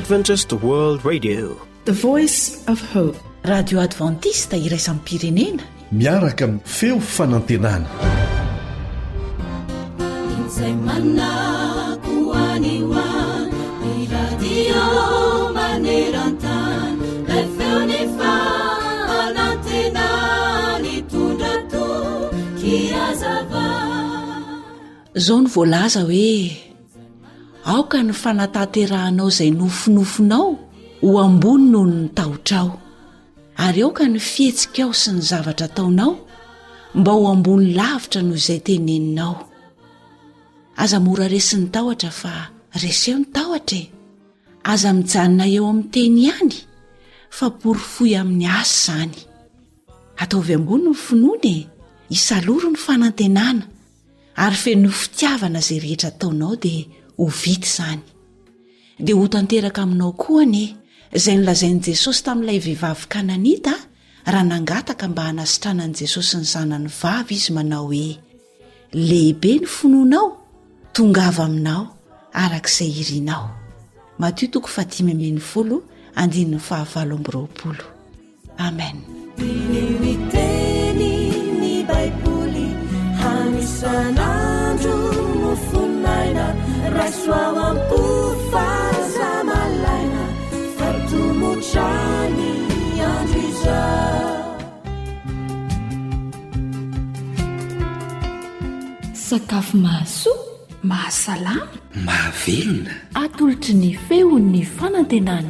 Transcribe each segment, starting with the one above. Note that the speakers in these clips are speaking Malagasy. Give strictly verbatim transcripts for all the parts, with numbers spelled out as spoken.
Adventist World Radio, the voice of hope. Radio Adventista iraisam pirenena miaraka amin'ny feo fanantenana. Zao ny voalaza hoe aoka ny fanataterahanao izay nofinofinao ho ambony noho ny tahotrao, ary aoka ny fihetsika ao sy ny zavatra ataonao mba ho ambony lavitra noho izay teneninao. Aza mora resy ny tahotra fa reseo ny tahotra e. Aza mijanona eo amin'ny teny ihany fa porifoy amin'ny asa izany. Ataovy ambony ny finoana e, isaloro ny fanantenana ary feno fitiavana izay rehetra ataonao dia ho vita izany. Dia ho tanteraka aminao koa ane izay nolazain'i Jesosy tamin'ilay vehivavy Kananita raha nangataka mba hanasitranan'i Jesosy ny zanany vavy izy manao hoe lehibe ny finoanao, tongava aminao arak'izay irinao. Matio toko fahatimy ambin'ny folo andininy fahavalo amby roapolo. Amen. Sanandro mufunaina raswa ampufaza malaina fatumuchani andriza sakafo mahasoa mahasalama mahavelona atolotry ny feon'ny fanantenana.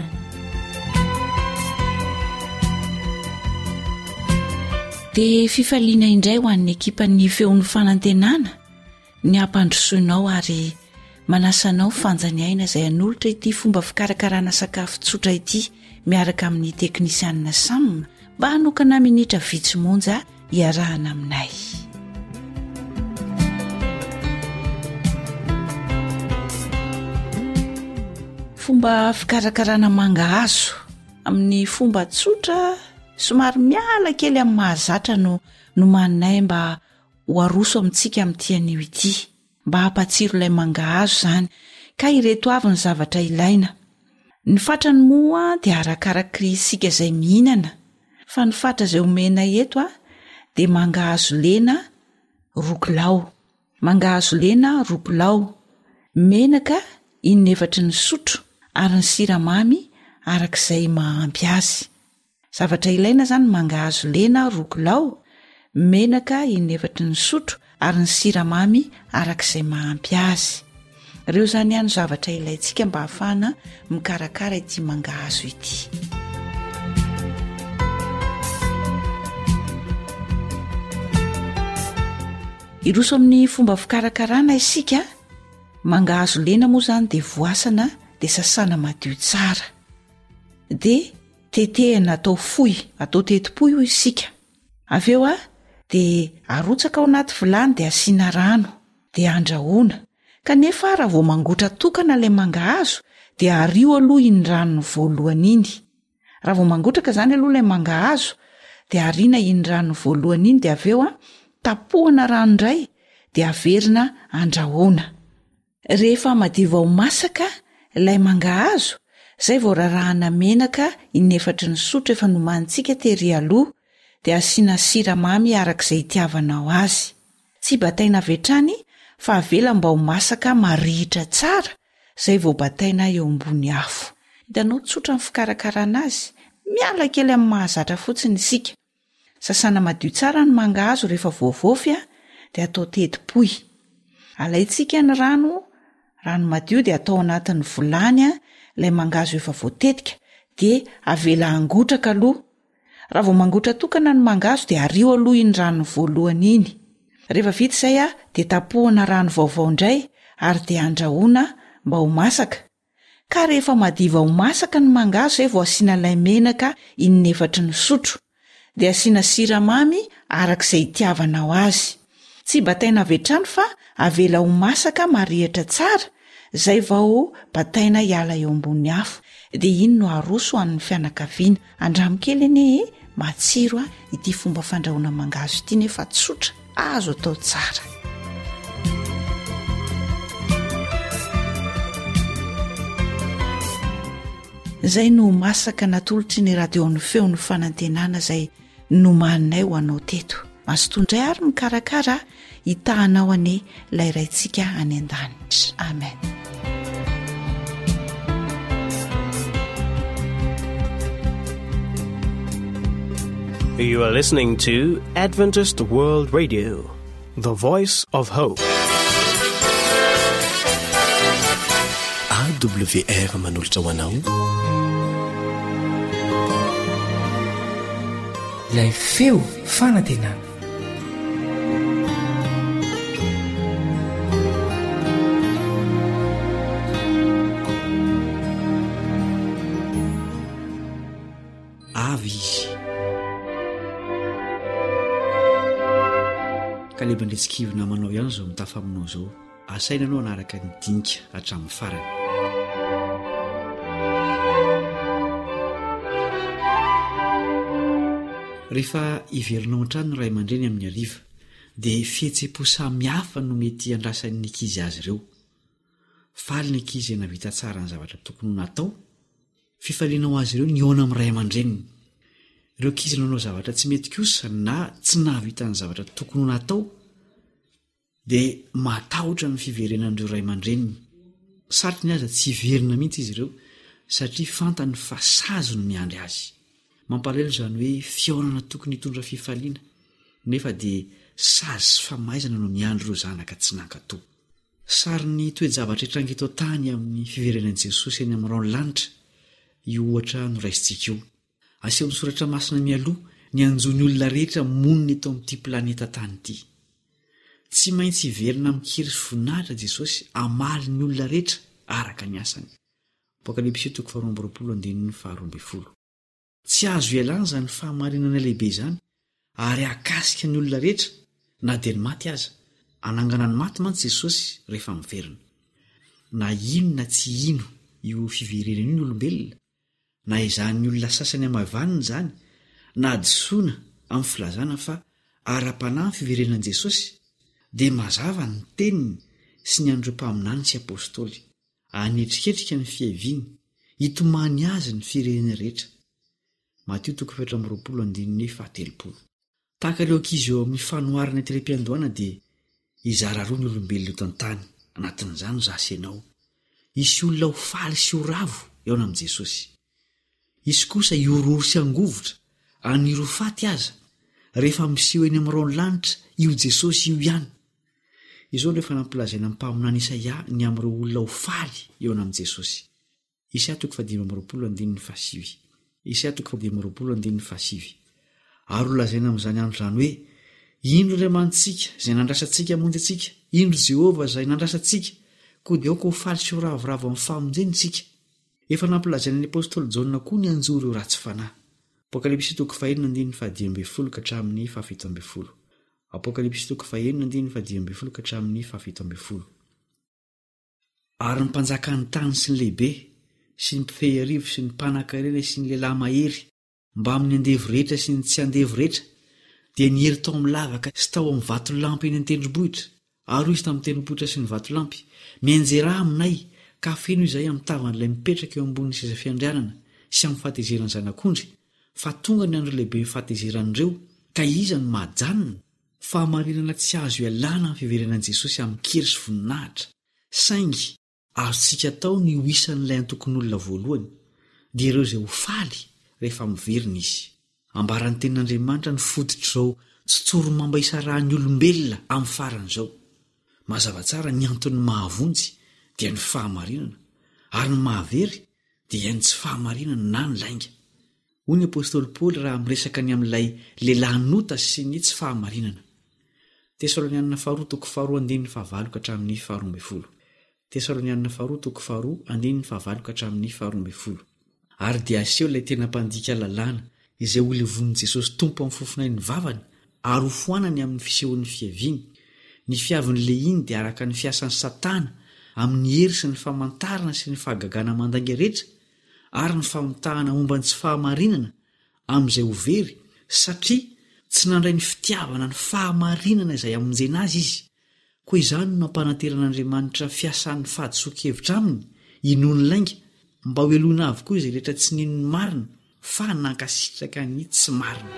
Dia fifaliana indray ho an'ny ekipan'ny feon'ny fanantenana ny ampandrosoinao ary manasanao fanjaniaina izay anolotra ity fomba fikarakarana sakafo tsotra ity miaraka amin'ny teknisianina Sam mba hanokana minitra vitsy monja hiarahana aminay. Fomba fikarakarana mangahazo amin'ny fomba tsotra somary miala kely amin'ny mahazatra no no maninay mba ho aroso amintsika amin'ity anio ity mba hampatsiro ilay mangahazo izany ka ireto avy ny zavatra ilaina. Ny fatrany moa dia arakarak'ry isika izay mihinana, fa ny fatra izay omena eto a dia mangahazo lena roa kilao, mangahazo lena roa kilao, menaka inefatra ny sotro ary ny siramamy arak'izay mahampy azy. Zavatra ilaina zany mangahazo lena roa kilao, menaka inefatra ny sotro ary ny siramamy arak'izay mahampy azy. Ireo zany ihany zavatra ilaintsika mba hafana mikarakara ity mangahazo ity. Iroso amin'ny fomba fikarakarana isika, mangahazo lena moa zany dia voasana dia sasana madio tsara. Dia tetehana atao fohy, atao tetipoy ho isika. Avy eo a dia arotsaka ao anaty vilany dia asiana rano dia andrahoana. Kanefa raha vao mangotra tokana ilay mangahazo dia ario aloha iny rano voalohany iny. Raha vao mangotraka izany aloha ilay mangahazo dia ariana iny rano voalohany iny dia avy eo a tapohana rano indray dia averina andrahoana. Rehefa madiva ho masaka ilay mangahazo, izay vao rarahana menaka inefatra ny sotro efa nomantsika tery aloha dia asiana siramamy arak'izay itiavanao azy. Tsy bataina vetrany fa avela mba ho masaka marihitra tsara, izay vao bataina eo ambony afo. Hitanao tsotra ny fikarakarana azy, miala kely amin'ny mahazatra fotsiny isika. Sasana madio tsara ny mangahazo rehefa voavofy a dia atao tetipoy. Alaitsika ny rano, rano madio dia atao anatin'ny vilany a ilay mangahazo efa voatetika dia avela angotraka aloha. Raha vao mangotra tokana ny mangahazo dia ario aloha iny rano voalohany iny. Rehefa vita izay a dia tapohana rano vaovao indray ary dia andrahoana mba ho masaka. Ka rehefa madiva ho masaka ny mangahazo izay vao asiana ilay menaka inefatra ny sotro dia asiana siramamy arak'izay itiavanao azy. Tsy bataina vetrany fa avela ho masaka marihitra tsara, izay vao bataina hiala eo ambony afo dia iny no aroso amin'ny fianakaviana. Andramokely anie matsiro a ity fomba fandrahoana mangahazo ity nefa tsotra, azo atao tsara. izay no masaka natolotry ny radion'ny feon'ny fanantenana izay nomaninay ho anao teto. Azo tondray ary mikarakara hitahanao any layraintsika any an-danitra. Amen. You are listening to Adventist World Radio, the voice of hope. A W R manolotra ho anao ilay feo fanantenana. Avy izy kalebandretsikivina manao ihany zao mitafa aminao zao, asaina anao anaraka ny dinika hatramin'ny farany. Rehefa iverinao an-trano ny ray aman-dreny amin'ny ariva dia fihetsepo samihafa no mety andrasan'ny ankizy azy ireo. Faly ny ankizy navita tsara ny zavatra tokony natao, fifalianao azy ireo ny ona amin'ny ray aman-dreniny. Ireo ankizy nanao zavatra tsy mety kosa na tsy nahavita ny zavatra tokony natao dia matahotra ny fiverenan'ireo ray aman-dreniny. Sarotry ny aza tsy hiverina mihitsy izy ireo satria fantany fa sazo no miandry azy. Mampalahelo izany hoe fiaonana tokony hitondra fifaliana nefa dia sazy sy famaizana no miandry ireo zanaka tsy nankatoa. Sary ny toe-javatra etrangeto tany amin'ny fiverenan'i Jesosy eny amin'ny rano lanitra io ohatra no raisintsika io. Aseho ny soratra masina mialoha ny anjony olona rehetra monina eto amin'ity planeta tany ity. Tsy maintsy hiverina mikiry sy voninahitra Jesosy amaly ny olona rehetra araka ny asany. Apokalipsy toko faharoa amby roapolo andininy faharoa amby folo. Tsy azo ialana izany fahamarinana lehibe izany ary akasika ny olona rehetra na dia ny maty aza. Anangana ny maty mantsy Jesosy rehefa miverina. Na ino na tsy ino io fiverenana iny olombelona, na izany olona sasany amavanina izany, na adosoana amin'ny filazana fa ara-panahy ny fiverenan'i Jesosy, dia mazava ny teniny sy ny andreo mpaminany sy apôstôly hanetriketrika ny fiaviany hitomany azy ny firenena rehetra. Mateo toko efatra amby roapolo andininy fahatelopolo. Tahaka ireo ankizy eo amin'ny fanoharana terem-piandohana dia hizara roa ny olombelona eto an-tany. Anatin'izany zasy ianao. Isy olona ho faly sy ho ravo eo amin'i Jesosy. Isy kosa iororo sy angovotra aniro faty aza rehefa miseho eny amin'ny rano lanitra io Jesosy io ihany. Izao rehefa nampilazaina amin'ny mpaminany Isaia ny amin'ireo olona ho faly eo amin'i Jesosy. Isaia toko fadimy amby roapolo andininy fahasivy. Isaia toko fadimy amby roapolo andininy fahasivy. Ary lazaina amin'izany andro izany hoe ino ray aman-tsika izay nandrasantsika hamonjy antsika, ino Jehovah izay nandrasantsika, koa dia aoka ho faly sy ho ravoravo amin'ny famonjenitsika. Efa nampilazaina ny apôstôly Jaona koa ny anjoro eo ratsy fanahy. Apokalipsy toko fahaenina andininy fahadimy amby folo ka hatramin'ny fahafito amby folo. Apokalipsy toko fahaenina andininy fahadimy amby folo ka hatramin'ny fahafito amby folo. Ary ny mpanjakany tany sy ny lehibe sy ny mpifehy arivo sy ny mpanan-karena sy ny lehilahy mahery mba amin'ny andevo rehetra sy ny tsy andevo rehetra dia nihery tao amin'ny lavaka sy tao amin'ny vatolampy eny an-tendrombohitra, ary izy tamin'ny tendrombohitra sy ny vatolampy mianjera aminay ka feno izay amin'ny tavan'ilay mipetraka eo ambonin'ny seza fiandrianana sy amin'ny fahatezeran'ny zanak'ondry, fa tonga ny andro lehibe fahatezeran'ireo ka iza ny mahajanona. Fahamarinana tsy azo ialana amin'ny fiverenan'i Jesosy amin'ny kiry sy voninahitra, saingy azontsika tao ny ho isan'ilay antokon'olona voalohany dia ireo izay ho faly rehefa miverina izy. Ambaran'ny tenin'Andriamanitra ny foditr'izao tsotsorom-mamba isarahan'ny olombelona amin'ny faran'izao. Mazava tsara ny antony mahavonjy dia ny fahamarinana, ary ny mahavery dia ny tsy fahamarinana na ny lainga. Hoy ny apôstôly Paoly raha miresaka ny amin'ilay lehilahy nota sy ny tsy fahamarinana. Tesalonianina faharoa toko faharoa andininy fahavalo ka hatramin'ny faharoa amby folo. Tesalonianina faharoa toko faharoa andininy fahavalo ka hatramin'ny faharoa amby folo. Ary dia aseho ilay tena mpandika lalàna izay ho levonin'i Jesosy tompo amin'ny fofinain'ny vavany ary ho foanany amin'ny fisehoan'ny fiaviany. Ny fiavin'ilay iny dia araka ny fiasan'ny Satana amin'ny hery sy ny famantarana sy ny fahagagana mandanga rehetra ary ny famotahana momba ny tsy fahamarinana amin'izay ho very, satria tsy nandray ny fitiavana ny fahamarinana izay amonjena azy izy. Koa izany no nampananteran'Andriamanitra fiasan'ny fahadisoan-kevitra aminy, inoany lainga mba hoelona avokoa izay rehetra tsy ninony marina fa nankasitraka ny tsy marina.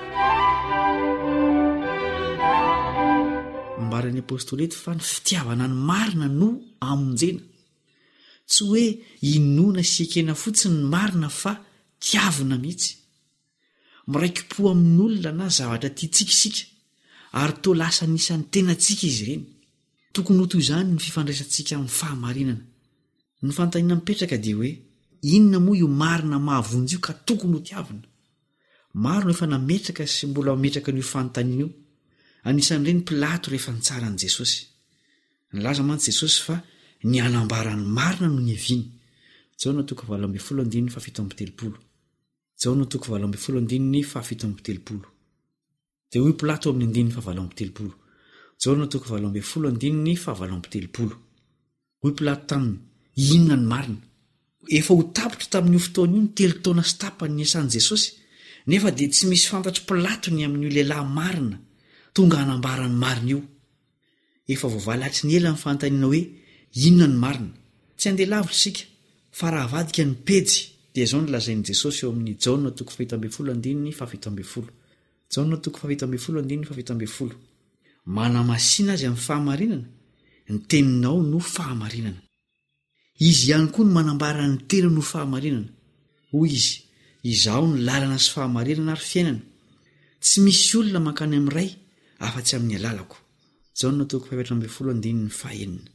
Mbarany apôstôlety fa ny fitiavana ny marina no amonjena, tsy hoe inona sy ekena fotsiny ny marina fa tiavina mihitsy. Miraiki-po amin'olona na zavatra tiatsika isika ary toa lasa nisan'ny tena tsika izy ireny. Tokony ho toy izany ny fifandraisantsika amin'ny fahamarinana. Ny fantaniana mipetraka dia hoe inona moa io marina mahavonjy io ka tokony ho tiavina. Maro no efa nametraka sy mbola mametraka n'io fanontaniana io. Anisan'ireny Pilato rehefa nitsaran'i Jesosy. Nilaza mantsy Jesosy fa ny anambarany marina no ny heviany. Jaona toko valo ambin'ny folo andininy fahafito amby telopolo. Jaona toko valo ambin'ny folo andininy fahafito amby telopolo. Dia hoy Pilato amin'ny andininy fahavalo amby telopolo. Jaona toko valo ambin'ny folo andininy fahavalo amby telopolo. Hoy Pilato taminy, inona ny marina? Efa ho tapitra tamin'io fotoana io ny telo taona sy tapany niasan'i Jesosy, nefa dia tsy misy fantatry Pilato ny amin'io lehilahy marina tonga hanambarany marina io. Efa voavalatry ny ela ny fanontaniana hoe inona ny marina. Tsy andeha lavitra isika, fa raha avadika ny pejy dia izao no lazain'i Jesosy eo amin'ny Jaona toko fahafito ambin'ny folo andininy fahafito ambin'ny folo. Jaona toko fahafito ambin'ny folo andininy fahafito ambin'ny folo. Manamasina azy amin'ny fahamarinana, ny teninao no fahamarinana. Izy ihany koa no manambara ny tena no fahamarinana. Hoy izy, izaho ny lalana sy fahamarinana ary fiainana. Tsy misy olona mankany amin'iray afa-tsy amin'ny alalako. Jaona toko fahaefatra ambin'ny folo andininy fahaenina.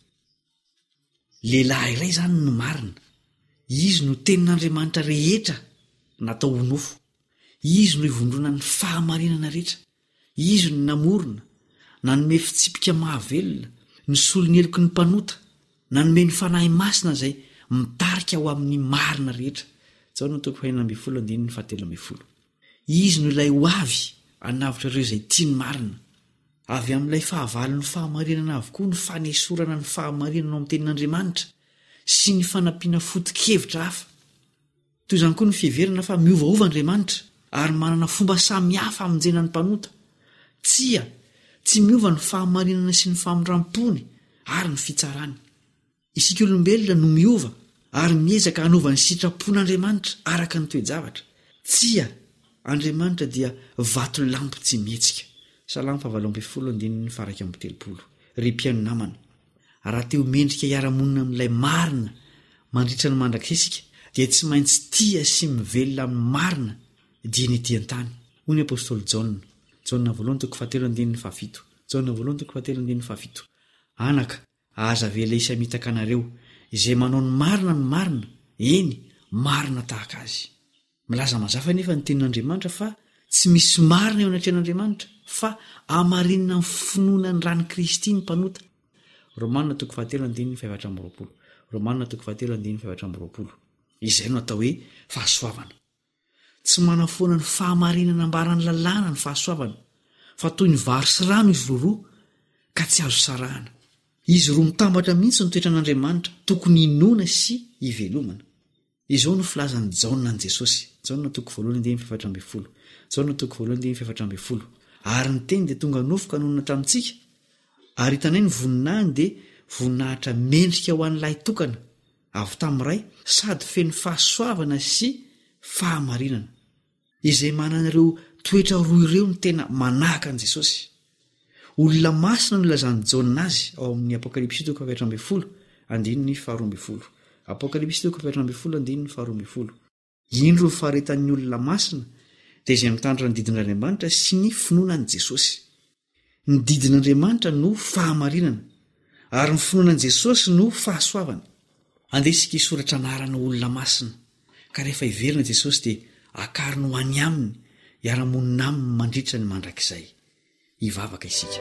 Lehilahy iray izany no marina. Izy no tenin'Andriamanitra rehetra natao ho nofo. Izy no ivondrona ny fahamarinana rehetra. Izy no namorona, nanome fitsipika mahavelona, ny solony heloky ny mpanota, nanome ny fanahy masina izay mitarika ho amin'ny marina rehetra. Jaona toko fahaenina ambin'ny folo andininy fahatelo ambin'ny folo. Izy no ilay ho avy anavitra ireo izay tia ny marina. Avy amin'ilay fahavalon'ny fahamarinana avokoa ny fanesorana ny fahamarinana ao amin'ny tenin'Andriamanitra sy ny fanampiana foto-kevitra hafa. Toy izany koa ny fiheverana fa miovaova Andriamanitra ary manana fomba samy hafa hamonjena ny mpanota. Tsia, tsy miova ny fahamarinana sy ny famindram-pony ary ny fitsarany. Isika olombelona no miova ary miezaka hanova ny sitrapon'Andriamanitra araka ny toe-javatra. Tsia, Andriamanitra dia vato lampo tsy mihetsika. Salamo fahavalo ambin'ny folo andininy faha iraika amby telopolo. Ry mpiaino namana, raha te ho mendrika hiara-monina amin'ilay marina mandritra ny mandrakizisika dia tsy maintsy tia sy mivelona amin'ny marina dia ny ety an-tany. Hoy ny apôstôly Jaona, Jaona voalohany toko fahatelo andininy fahafito. Jaona voalohany toko fahatelo andininy fahafito. Anaka, aza vela isa mitaka anareo izay manao ny marina ny marina, eny marina tahaka azy. Milaza mazafa nefa ny tenin'Andriamanitra fa tsy misy marina eo anatrehan'Andriamanitra fa amarinina ny finoana ny rany Kristy ny mpanota. Romanina toko fahatelo andininy fahaefatra amby roapolo. Romanina toko fahatelo andininy fahaefatra amby roapolo. Izay no atao hoe fahasoavana. Tsy manafoana ny fahamarinana ambarany lalàna ny fahasoavana, fa toy ny vary sy rano izy roa ka tsy azo sarahana. Izy roa mitambatra mihitsy ny toetran'Andriamanitra, tokony inoana sy ivelomana. Izao no filazan'ny Jaona an' Jesosy. Jaona toko voalohany andininy fahaefatra ambin'ny folo. Jaona toko voalohany andininy fahaefatra ambin'ny folo. Ary ny teny dia tonga nofoka nonona tamintsika, ary hitanay ny voninahiny dia voninahitra mendrika ho an'ilay tokana avy tamin'iray sady feno fahasoavana sy fahamarinana. Izay manana ireo toetra roa ireo ny tena manahaka an'i Jesosy. Olona masina no ilazan'ny Jaona azy ao amin'ny Apokalipsy toko fahaefatra ambin'ny folo andininy faharoa ambin'ny folo. Apokalipsy toko fahaefatra ambin'ny folo andininy faharoa ambin'ny folo. Indro ny faharetan'ny olona masina dia izay mitandrina ny didin'Andriamanitra sy ny finoanan'i Jesosy. Ny didin'Andriamanitra no fahamarinana ary ny finoanan'i Jesosy no fahasoavana. Andesika isoratra anarana olona masina, ka rehefa iverina Jesosy dia akariny ho any aminy hiara-monina aminy mandritra ny mandrakizay. Hivavaka isika.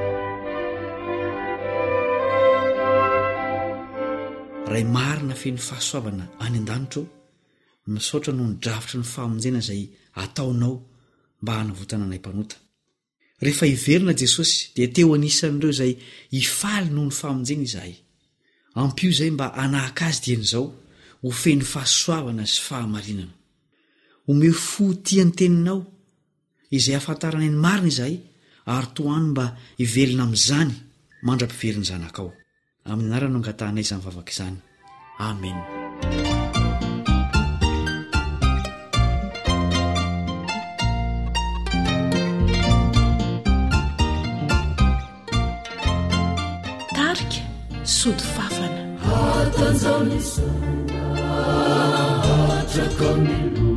Ray marina feno fahasoavana any an-danitra misaotra no nydravitra ny fahamonjena izay ataonao mba hanavotana anay mpanota. Rehefa iverina Jesosy dia teo anisan'ireo izay hifaly noho ny fahamonjena izahay. Ampio izay mba hanahaka azy dian'izao ho feno fahasoavana sy fahamarinana. Omeo fo tiany teninao izay ahafantarana ny marina izahay ary toany mba hivelona amin'izany mandra-piveriny zanakao. Amin'ny anarana no angatahanay izany vavaka izany. Amen. sody fafana atanzaonisaatrakamilo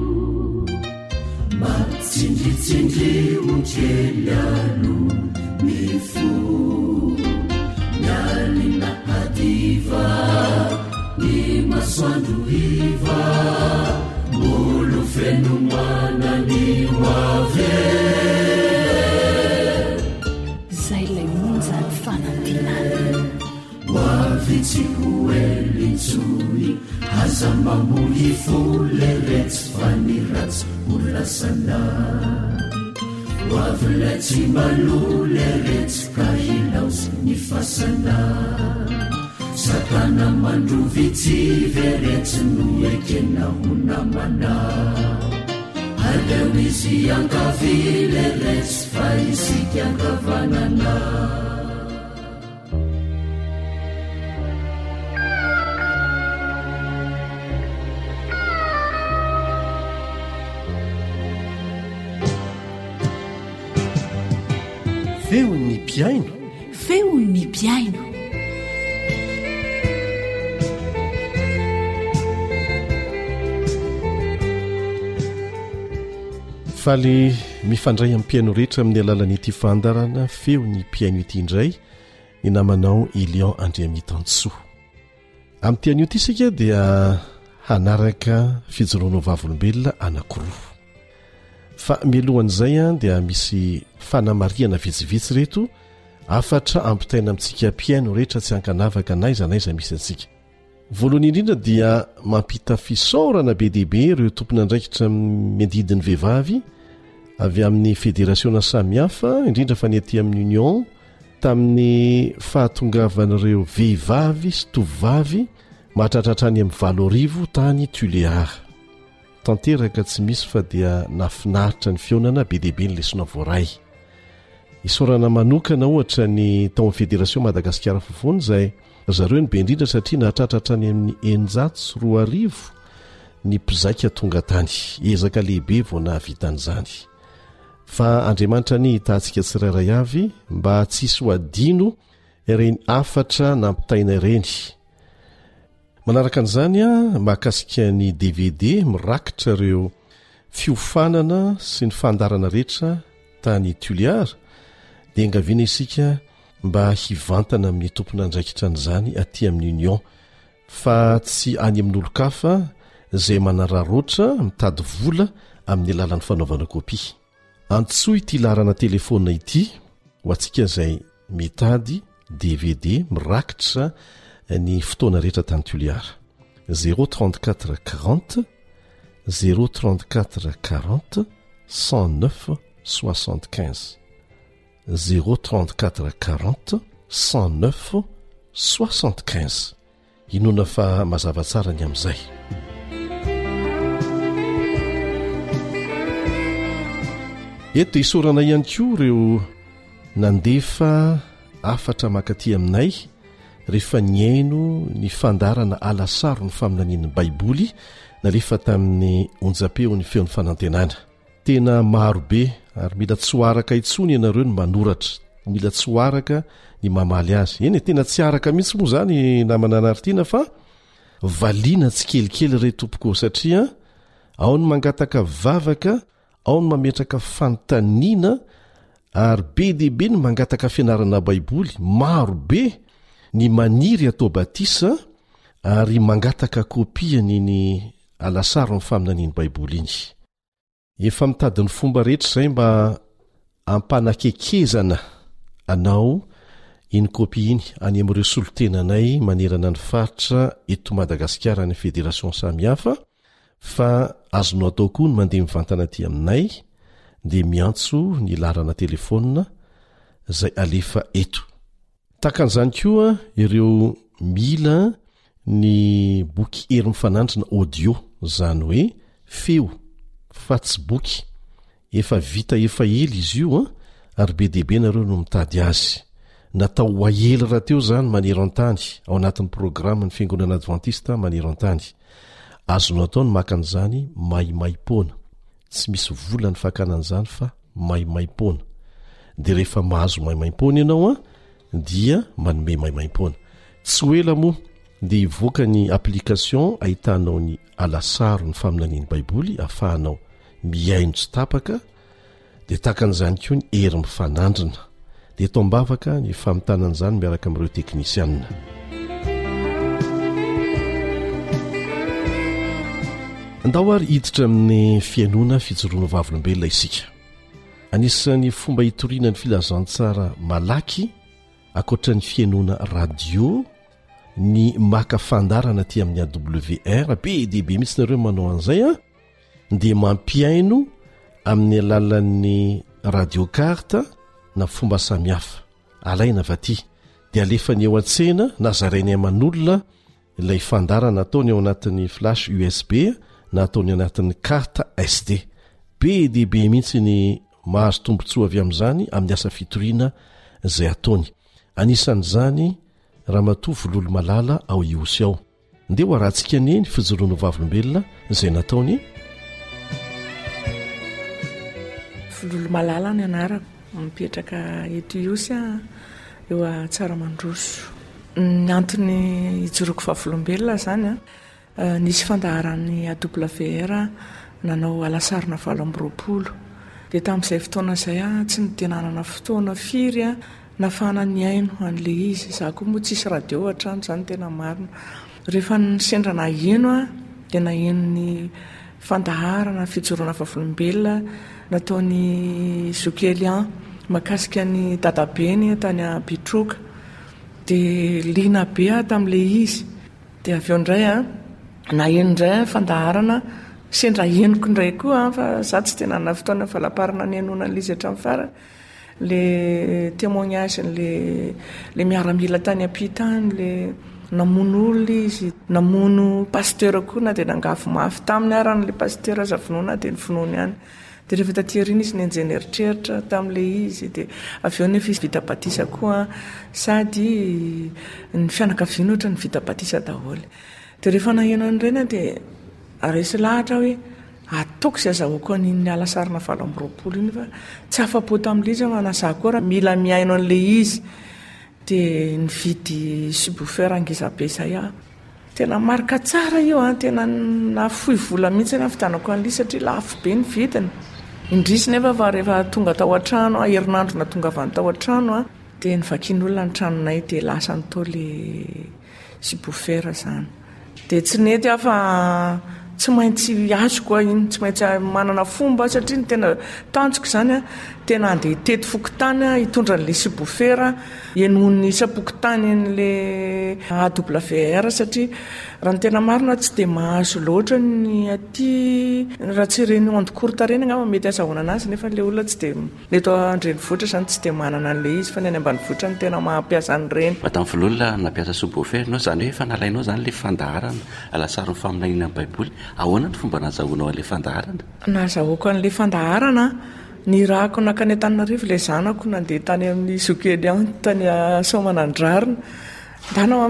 matsindritsindry ojelyalo ny fo mialina hadiva ny masoandro hiva molo fenomana ny hoave zay lay monjany fanantinana hoavitsy hoelitsony aza mamohy foleretsy fa ny ratsy olasana hoavylay tsy maloleretsy ka hilaosy ny fasana satana mandrovitsy veretsy no ekena honamana aleo izy ankavileretsy fa isika ankavanana feo ny piaino feo ny piaino faly mifandray amin'ny piaino rehetra amin'ny alalan'ity fandarana feo ny piaino ity indray ny namanao Ilion Andriamitansoa. Amin'ny piaino ity isika dia hanaraka fijoroana vavolombelona anankiroa. Fa mialohan'izay a dia misy fanamariana vitsivitsy reto afatra ampitaina amintsika piaino rehetra tsy hankanavaka naiza naiza misy antsika. Voalohany indrindra dia mampita fisaorana be dehibe ireo tompon'andraikitra miandidin'ny vehivavy avy amin'ny fédération samihafa indrindra fa ny aty amin'ny union tamin'ny fahatongavan'ireo vehivavy sy tovovavy mahatratratra any amin'ny valo arivo tany Tuléar. Tanteraka tsy misy fa dia nafinaritra ny fionana be dehibe ny lesona voaray. Isorana manokana ohatra ny tao amin'ny fédération Madagasikara fofoany izay zareo ny be indrindra satria nahatratratra any amin'ny eninjato sy roa arivo ny mpizaika tonga tany ezaka lehibe vao nahavitan'izany. Fa Andriamanitra ny hitantsika tsirairay avy mba tsisy ho adino ireny afatra nampitaina ireny. Manaraka an'izany a mahakasika ny D V D mirakitra ireo fiofanana sy ny fandarana rehetra tany Tuléar dia engaviana isika mba hivantana amin'ny tompon'andraikitra an'izany aty amin'ny union fa tsy any amin'ny olo-kafa izay manararoatra mitady vola amin'ny alalan'ny fanaovana kopy. Antsoa ity larana telefona ity ho antsika izay mitady D V D mirakitra ny fotoana rehetra tany Tuléar. zéro trente-quatre quarante zéro trente-quatre quarante cent neuf soixante-quinze zéro trente-quatre quarante cent neuf soixante-quinze. Inona fa mazava tsara ny amin'izay. Eto isorana ihany koa ireo nandefa afatra makaty aminay rehefa nyaino ny fandarana alasaro ny faminanian'ny baiboly nalefa tamin'ny onjapeo ny feon'ny fanantenana. Tena marobe ary mila tsy hoaraka itsony ianareo ny manoratra, mila tsy hoaraka ny mamaly azy. Eny tena tsy araka mihitsy moa zany namana anaritiana fa valiana tsy kelikely re tompoko satria ao ny mangataka vavaka, ao ny mametraka fantaniana ary be dehibe ny mangataka fianarana baiboly, marobe ny maniry atao batisa ary mangataka kopiany ny alasaro amin'ny faminanian'ny baiboly iny. Efa mitady ny fomba rehetra izay mba ampanakekezana anao iny kopy iny any amin'ireo solotenanay manerana ny faritra eto Madagasikara ny fédération samihafa fa azonao atao koa ny mandeha mivantana aty aminay dia miantso ny larana telefona izay alefa eto. Takan'izany koa ireo mila ny boky hery mifanandrina audio zany hoe feo fa tsy boky efa vita efa ely izy io a ary be dehibe nareo no mitady azy. Natao hoahely raha teo zany maneran-tany ao anatin'ny programma ny fiangonana adventista maneran-tany. Azonao atao ny makan'izany maimaim-poana, tsy misy vola ny fakanan'izany fa maimaim-poana. Dia rehefa mahazo maimaim-poana ianao a dia manome maimaim-poana. tsy oela moa dia hivoaka ny application ahitanao ny alasaro ny faminaniany baiboly ahafahanao miaino tsy tapaka dia tahakan'izany koa ny hery mifanandrina dia eto ambavaka ny famitanan' miaraka amin'ireo teknisianina. Andao ary hiditra amin'ny fiainona fijoroana vavolombelona isika. Anisan'ny fomba hitoriana ny filazantsara malaky akoatra ny fiainona radio ny maka fandarana aty amin'ny A W R be dia be mihitsy nareo manao an'izay a dia mampiaino amin'ny alalan'ny radiocarte na fomba samihafa. Alaina avy aty dia alefany eo an-tsena na zarainy aman'olona ilay fandarana ataony ao anatin'ny flash U S B na ataony anatin'ny carte S D. Be dia be mihitsy ny mahazo tombontsoa avy amin'izany amin'ny asa fitoriana izay ataony. Anisan'izany Ramatoa Vololo Malala ao Iosy ao. Ndeha ho arantsika anie ny fijoroana vavolombelona izay nataony. Vololo Malala ny anarako, mipetraka eto Iosy eo Tsaramandroso. Ny antony hijoroako vavolombelona zany a nisy fandaharan'ny A W R nanao alasarina valo amby roapolo. Dia tamin'izay fotoana izay a tsy nitenanana fotoana firy a nafana ny aino an'ilay izy. Izaho koa moa tsisy radio hatrany izany tena marina. Rehefa nisendra naheno a dia naheno ny fandaharana fijoroana vavolombelona nataony Zokelian makasika ny dadabeny tany a Bitroka. Dia liana be a tamin'ilay izy. Dia avy eo indray a naheno indray fandaharana sendra henoko indray koa fa za tsy tena na fotoana falaparana ny henona an'ilay izy hatramin'ny farany. Le témoignage le le miaramila tany ampitany le namono olona izy, namono pasteur koa na dia nangafo mafy tamin'ny aran'ilay pasteur aza finoana dia ny finoany ihany. Dia rehefa taty riny izy nenjeny eritreritra tamin'ilay izy dia avy eo nefa izy vita batisa koa sady ny fianakaviana ohatra ny vita batisa daholo. Dia rehefa naheno an'ireny dia resy lahatra hoe ataoko izay azahoako an'iny alasarina valo amby roapolo iny fa tsy afa-po tamin'ilay izy manazah koa raha mila miaino an'ilay izy. Dia nividy subwoofer angizabe izay aho. Tena marika tsara io a, tena nafoy vola mihitsy na fitanako an'ilay satria lafo be ny vidiny. Indrisy nefa fa rehefa tonga tao an-trano a, herinandro na tonga avy tao an-trano a, dia nivakian'olona ny tranonay dia lasa nytao ilay subwoofer zany. Dia tsy nety aho fa tsy maintsy azoko iny, tsy maintsy manana fomba satria ny tena tanjoko izany a tena andeha tety fokotany a hitondra n'ilay subwoofer henon'ny sapokotany n'ilay A W R satria raha ny tena marina tsy dia mahazo loatra ny aty raha tsy ireny onde courte ireny angamba mety azahoana anazy nefa ilay olona tsy dia mety andrenivohitra izany tsy dia manana an'ilay izy fa ny any ambanivohitra ny tena mampiasa an'ireny. Madame Vololo nampiasa subwoofer ianao zany hoe efa nalainao zany ilay fandaharana alasaro ny faminaniana amin'ny baiboly. Ahoana ny fomba nazahoanao an'ilay fandaharana? Nazahoako an'ilay fandaharana ny rahako nakany Antananarivo ilay zanako nandeha tany amin'ny Zokelian tany Soamanandrarina. Ndanao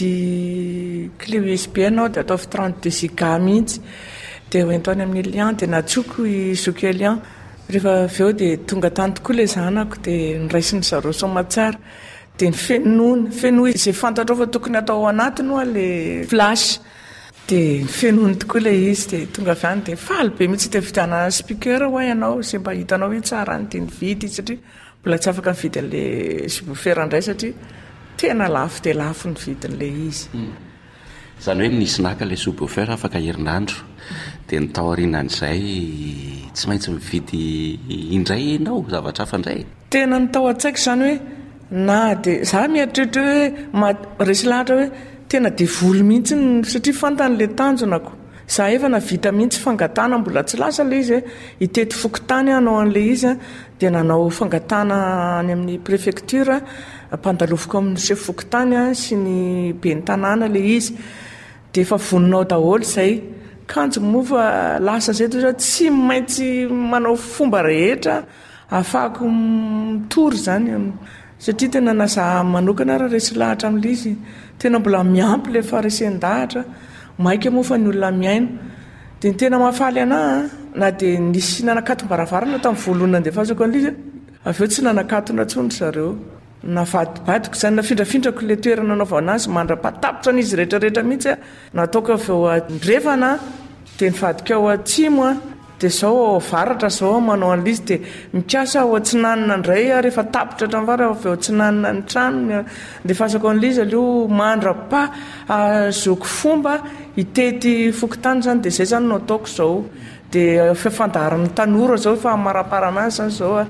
mividy clé U S B anao dia ataovy trente-deux giga mihitsy dia hoentany amin'ny lian dia natsoko i Zokelian. Rehefa avy eo dia tonga tany tokoa ilay zanako dia niraisiny zareo Soamatsara dia ny fenoiny fenoy izay fantatrao fa tokony atao ao anatiny hoa ilay flash. Dia fenoiny tokoa ilay izy dia tonga avy any dia faly be mihitsy dia vidana speaker hoa ianao izay mba hitanao hoe tsara ny dia nividy satria mbola tsy afaka mividy an'ilay subwoofer indray satria tena lafo dia lafo ny vidin'ilay izy. Izany hoe nisy naka ilay subwoofer afaka herinandro dia ny tao aorianan'izay tsy maintsy mividy indray ianao zavatra hafa indray. Tena ny tao an-tsaiko izany hoe na dia za mieritreritra hoe resy lahatra hoe tena devoly mihitsy satria fantan'ilay tanjonako. Za efa navita mihitsy fangatana mbola tsy lasa ilay izy hitety fokotany hanao an'ilay izy dia nanao fangatana any amin'ny préfecture mpandaloviko amin'ny chef fokotany sy ny ben'ny tanàna ilay izy dia efa voninao daholo izay kanjo moa fa lasa izay toa tsy maintsy manao fomba rehetra ahafahako mitory izany satria tena nazaha manokana raha resy lahatra amin'ilay izy tena mbola miampy ilay faharesendahatra maika moa fa ny olona miaino dia ny tena mahafaly anahy na dia nisy nanakato-baravarana tamin'ny voalohany andeha fazako an'ilay izy avy eo tsy nanakatona tsony zareo navadibadiko zany nafindrafindrako le toerana anaovana azy mandra-patapotra an'izy rehetrarehetra mihitsy nataoko avy eo andrevana dia nivadika ao atsimo a dia zao varatra zao manao an'izy dia mikasa ao atsinanina indray rehefa tapotra hatramvary avy eo atsinanina ny trano dia fasako an'izy aleo mandra-pa azoko fomba hitety fokotany zany dia zay zany no ataoko zao dia fifandaran'ny tanora zao fa maraparana azy zany zao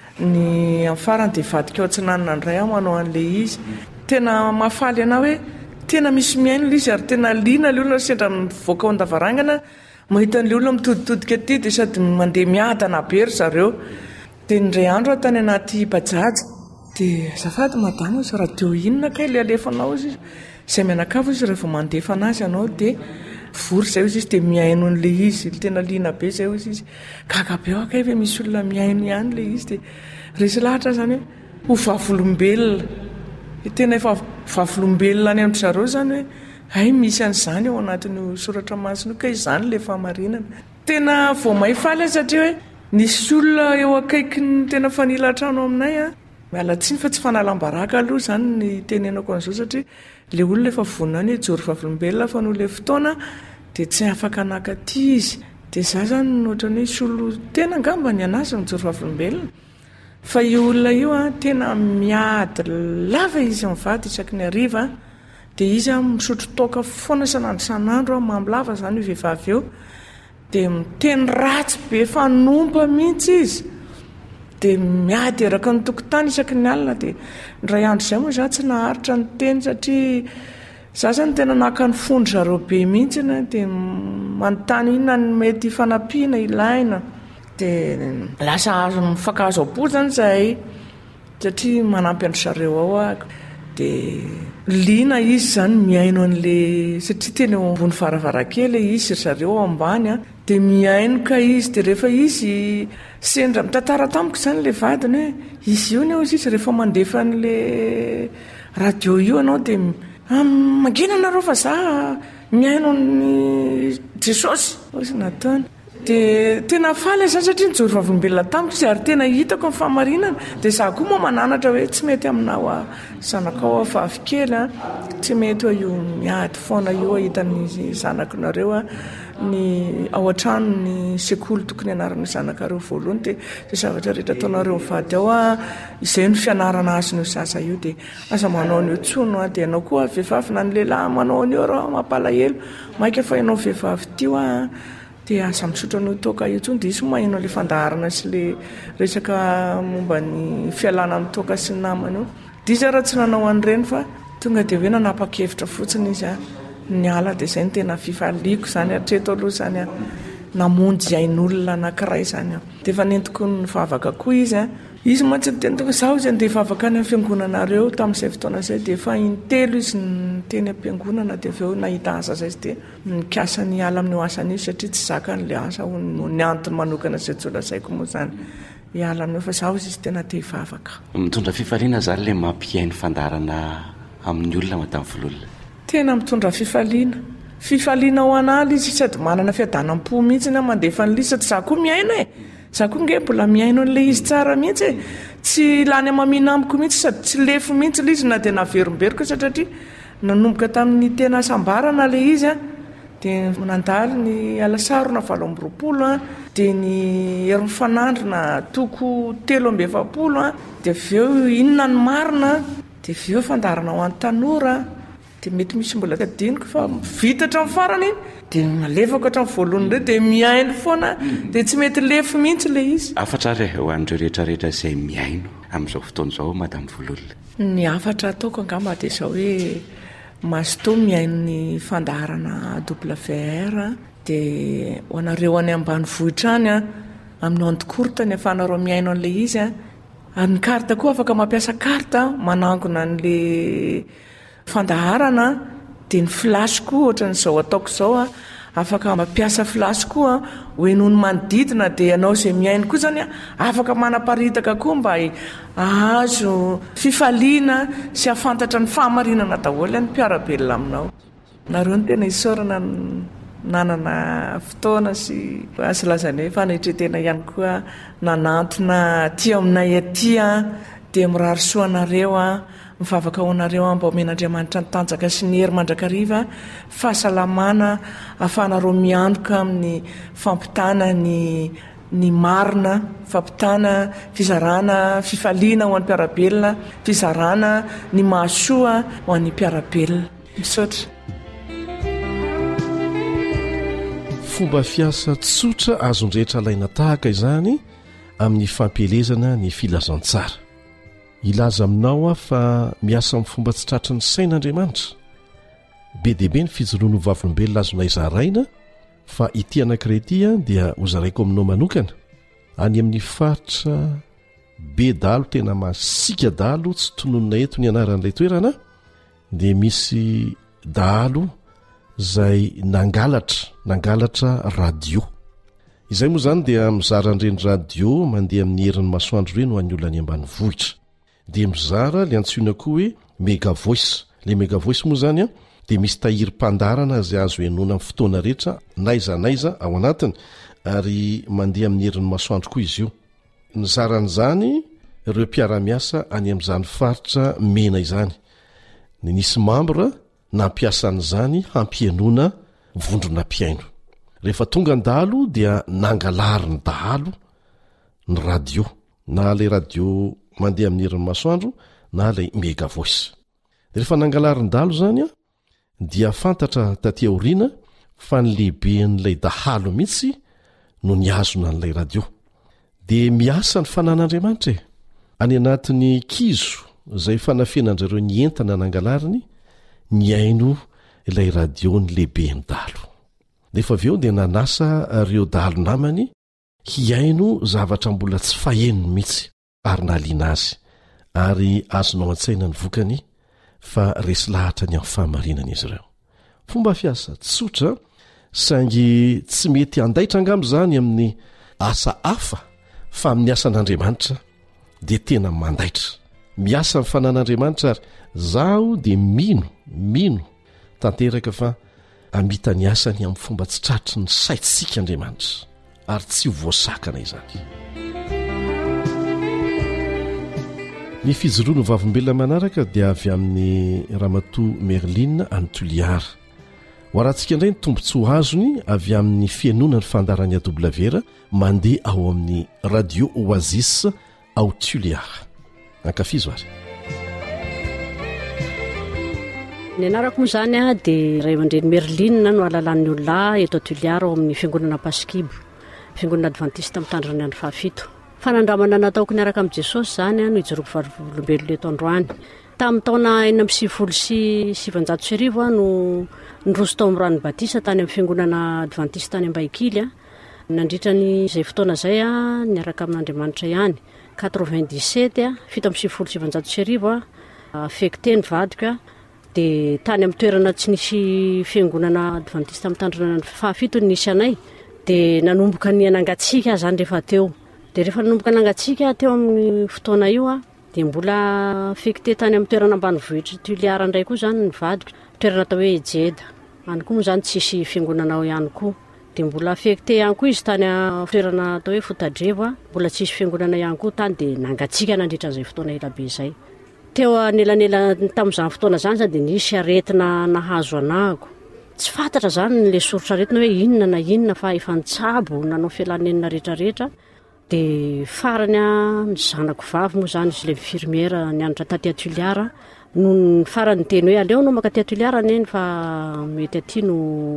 ny amfarany dia vadika ao atsinanina indray aho manao an'le izy tena mahafaly ana hoe tena misy miaino l izy ary tena liana le olona sendra mivoaka ao an-davarangana mahitan'le olona mitoditodika aty dia sady mandeha miadana be ry zareo dia indray andro tany anaty bajaja dia azafady madama izy radio inona kay le alefanao izy izay mianakavo izy rehefa mandefa anazy ianao dia vory zay izy izy dia miaino n'le izy tena liana be zay izy izy gagabe ao akay ve misy olona miaino ihany le izy dia resy lahatra zany hoe ho vavolombelona tena efa vavolombelona any amin'ny zareo zany hoe ay misy an'izany ao anatin'io soratra masina ka izany le famarinana tena vao mahifaly satria hoe nisy olona eo akaiky ny tena fanila trano aminay a mialatsiny fa tsy fanalam-baraka aloha zany ny tenenako an'izao satria le olona efa vonona ny jory vavolombelona fa no le fotoana dia tsy afaka anakaty izy dia za zany nohatrany hoe solo tena angamba ny anazy mijory vavolombelona fa io olona io a tena miady lava izy mivady isaky ny ariva dia izy a misotro toaka foana sanandro sanandro a mamilava zany io vehivavy eo dia miteny ratsy be fanompa mihitsy izy dia miady araka ny tokotany isaky ny alina dia ndray andro izay moa za tsy naharitra ny teny satria za zany tena naka ny fondro zareo be mihitsy na dia manontany inona ny mety fanampiana ilaina dia lasa azo mifakahazo am-po zany zahay satria manampy andry zareo ao ahako dia liana izy zany miaino an'le satria tena eo ambony varavarakely izy zareo ao ambany a dia miaino ka izy dia rehefa izy sendra mitantara tamiko zany le vadiny hoe izy io ny ao izy izy rehefa mandefa n'le radio io anao dia mangina anareo fa za miaino ny jesosy ozy nataony dia tena faly zany satria nijory vavolombelona tamiko izy ary tena hitako ny fahamarinana dia za koa moa mananatra hoe tsy mety aminao a zanakao a vavikely a tsy mety hoe io miady foana io hitan'ny zanakonareo a ny ao an-trano ny sekoly tokony ianarana zanakareo voalohany dia zay zavatra rehetra ataonareo mivady ao a izay no fianarana azy nio zaza io dia aza manao an'io tsono a dia ianao koa vehivavy na ny lehilahy manao an'io raha mampalahelo maika fa ianao vehivavy tio a dia aza misotro an'io toaka io tsony dia isy mahino le fandaharana sy le resaka momba ny fialana amin'ny toaka sy ny namana io dia izy raha tsy nanao an'ireny fa tonga dia hoe nanapa-kevitra fotsiny izy a ny ala dia izay ny tena fifaliako zany atreto aloha zany a namonjy ain'olona anankiray zany a dia efa nentiko ny vavaka koa izy a izy ma tsy miteny tonga zaho izy andeha vavaka any amin'ny fiangonanareo tamin'izay fotoana izay dia efa intelo izy ny teny am-piangonana dia avy eo nahita asa zay izy dia nikasa ny ala amin'ny asany izy satria tsy zaka n'le asa ny antony manokana izay jolasaiko moa zany hiala amin'io fa zaho izy izy tena te hivavaka mitondra fifaliana zany le mampiaino fandarana amin'ny olona madamo vololona tena mitondra fifaliana fifaliana ho an'ala izy sady manana fiadanam-po mihitsy na mandefa n'le izy sady za koa miaino e za koa nge mbola miaino an'le izy tsara mihitsy e tsy lany amamina amiko mihitsy sady tsy lefo mihitsy le izy na dia naveromberiko satria nanomboka tamin'ny tena sambarana le izy a dia nandalo ny alasaro na valo amby roapolo a dia ny hery mifanandro na toko telo amby efapolo a dia avy eo inona ny marina dia avy eo fandarana ho an'ny tanora dia mety misy mbola adiniko fa vitatra amin'ny farany iny dia malefako hatramin'ny voalohany ireo dia miaino foana dia tsy mety lefo mihitsy le izy afatra re ho an'ireo rehetrarehetra izay miaino amin'izao fotoana izao madamo vololona ny afatra ataoko angamba dia izao hoe masto miaino ny fandaharana W R dia ho anareo any ambany vohitra any a amin'ny onde courte ny afanareo miaino an'le izy a ary ny karta koa afaka mampiasa karta manangona an'le fandaharana dia ny flasy koa ohatran'izao ataoko izao a afaka mampiasa flasy koa hoe noho ny manodidina dia ianao izay miaino koa zany a afaka manaparitaka koa mba ahazo fifaliana sy hafantatra ny fahamarinana daholo any mpiarabelona aminao nareo ny tena isaorana nanana fotoana sy azo lazany hoe fanahitretena ihany koa nanantona aty aminay aty a dia mirarisoanareo a mivavaka hoanareo a mba omen'andriamanitra ny tanjaka sy ny hery mandrakariva fahasalamana ahafahanareo miandoka amin'ny fampitana ny ny marina fampitana fizarana fifaliana ho an'ny mpiarabelona fizarana ny mahasoa ho an'ny mpiarabelona misaotra fomba fiasa tsotra azon-drehetra laina tahaka izany amin'ny fampielezana ny filazantsara ilaza aminao a fa miasa amin'ny fomba tsy tratry ny sain'andriamanitra be deaibe ny fijoroano vavolombelona azonay zaraina fa ity anankiretya dia hozaraiko aminao manokana any amin'ny faritra be dalo tena masika dalo tsy tononona eto ny anaran'ilay toerana dia misy dalo zay nangalatra nangalatra radio izay moa zany dia mizaran'ireny radio mandeha amin'ny herin'ny masoandro ireny ho an'ny olona any ambany vohitra dia mizara le antsoina koa hoe mega voice le mega voice moa zany a dia misy tahirim-pandarana zay azo enona amin'ny fotoana rehetra naiza naiza ao anatiny ary mandeha amin'ny herin'ny masoandro koa izy io ny zaran'izany ireo mpiara-miasa any amin'izany faritra mena izany ny nisy membre nampiasan'izany hampienona vondrona mpiaino rehefa tonga ny dahalo dia nangalary ny dahalo ny radio na lay radio mandeha amin'ny herin'ny masoandro na lay mega voice dia rehefa nangalary ny dahalo zany a dia fantatra taty aoriana fa ny lehiben'ilay dahalo mihitsy no niazona n'ilay radio dia miasa ny fanan'andriamanitra e any anatin'ny kizo izay fanafenan'zareo ny entana nangalariny ny aino ilay radio ny lehibe ny dahalo nefa avy eo dia nanasa ireo dahalo namany hiaino zavatra mbola tsy fahenony mihitsy ary nahaliana azy ary azonao an-tsaina ny vokany fa resy lahatra ny amin'ny fahamarinana izy ireo fomba fiasa tsotra saingy tsy mety andaitra angamo zany amin'ny asa hafa fa amin'ny asan'andriamanitra dia tena mandaitra miasa ny fanan'andriamanitra ary zaho dia mino mino tanteraka fa amita ny asany amin'ny fomba tsy tratry ny saitsika andriamanitra ary tsy ho voasakana izany ny fijoroano vavombelona manaraka dia avy amin'ny ramatoa merlina any toliara ho arantsika indray ny tombontso azony avy amin'ny fianona ny fandarany adoblavera mandeha ao amin'ny radio oasis ao tuliara ankafizo ary ny anarako moa zany a dia ray aman-dreny merlina no alalan'ny olona eto tuliara ao amin'ny fiangonana paskibo fiangonana adventiste mitandriny andro fahafito fanandramana nataoko niaraka amin'i jesosy zany a no hijoroko vavolombelona eto androany tamin'ny taona enina amby sivifolo sy sivanjato sy arivo a no nydroso tao amin'ny rano batisa tany amin'ny fiangonana adventiste tany ambaikily a nandritra ny izay fotoana zay a niaraka amin'andriamanitra ihany quatre-vingt-dix-sept a fito amby sivifolo sivanjato sy arivo a affecté ny vadika dia tany amin'ny toerana tsy nisy fiangonana adventiste mitandrina ny fahafito ny nisy anay dia nanomboka ny anangatsika zany rehefa teo dia rehefa nanomboka nangatsika teo amin'ny fotoana io a dia mbola affecté tany amin'ny toerana ambany vohitra tuliara indray koa zany ny vadika toerana atao hoe ejeda any koa moa zany tsisy fiangonana ao ihany koa dia mbola affecté ihany koa izy tany toerana atao hoe fotadrevo a mbola tsisy fiangonana ihany koa tany dia nangatsika nandritra an'izay fotoana elabe zay teo anelanela tamin'izany fotoana zany zany dia nisy aretina nahazo anahako tsy fantatra zany nle sorotra aretina hoe inona na inona fa efa nitsabo nanao fialanenina rehetrarehetra dia farany a ny zanako vavy moa zany izy le infirmiera nianatra taty atuliara no ny farany teny hoe aleo no maka ty atuliara neny fa mety aty no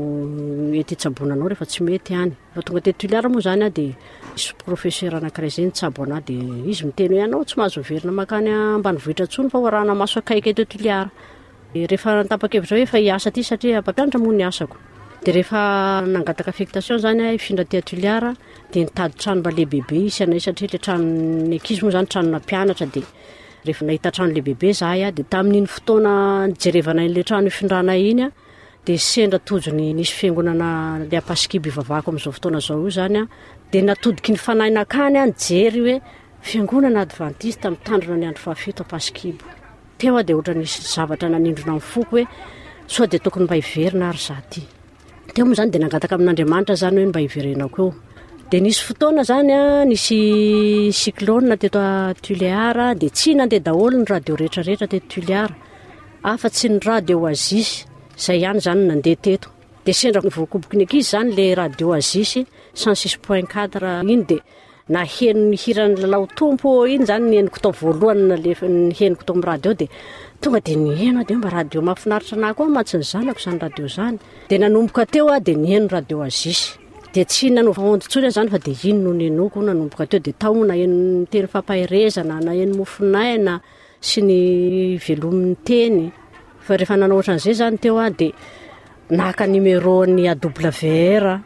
mety hitsabonanao rehefa tsy mety hany fa tonga ty atuliara moa zany a dia isy professeur anankiray zay nitsabo ana dia izy miteny hoe anao tsy mahazo verina makany ambany vohitra ntsony fa hoarahana maso akaiky eto atuliara rehefa nitapakevitra hoe fa hiasa ty satria mpampianatra moa ny asako dia rehefa nangataka affectation zany a ifindra ty atuliara dia nitady trano mba lehibebe isy anay satria le tranony ankizy moa zany tranona mpianatra dia rehefa nahita trano lehibebe zahay a dia tamin'iny fotoana nijerevana ile trano ifindrana iny a dia sendra tojony nisy fiangonana le apaskibo ivavako amin'izao fotoana zao io zany a dia natodiky ny fanaina akany a nijery hoe fiangonana adventiste mitandrina ny andro fahafito apaskibo teo a dia ohatra nisy zavatra nanindrona amin'ny foko hoe sao dia tokony mba hiverina ary za ty teo moa zany dia nangataka amin'andriamanitra zany hoe mba hiverenako eo de nisy fotoana zany a nisy cyclone teto Tuléar de tsy nandeha daholo ny radio rehetrarehetra teto Tuléar afa-tsy ny radio Oasis zay ihany zany nandeha teto de sendra voakoboky ny ankizy zany le radio Oasis cent six point quatre iny de naheno ny hirany lalao tompo iny zany ny henoko tao voalohany le ny henoko tao amin'ny radio de tonga de niheno de mba radio mahafinaritra anahy koa matsy ny zanako zany radio zany de nanomboka teo a de niheno radio Oasis de tsy nanova ondotsony zany fa de iny no nenoko nanomboka teo de tao na eno teny fampahirezana na eno mofinaina sy ny velomin'ny teny fa rehefa nanao ohatran'izay zany teo a de naka numéro ny A W R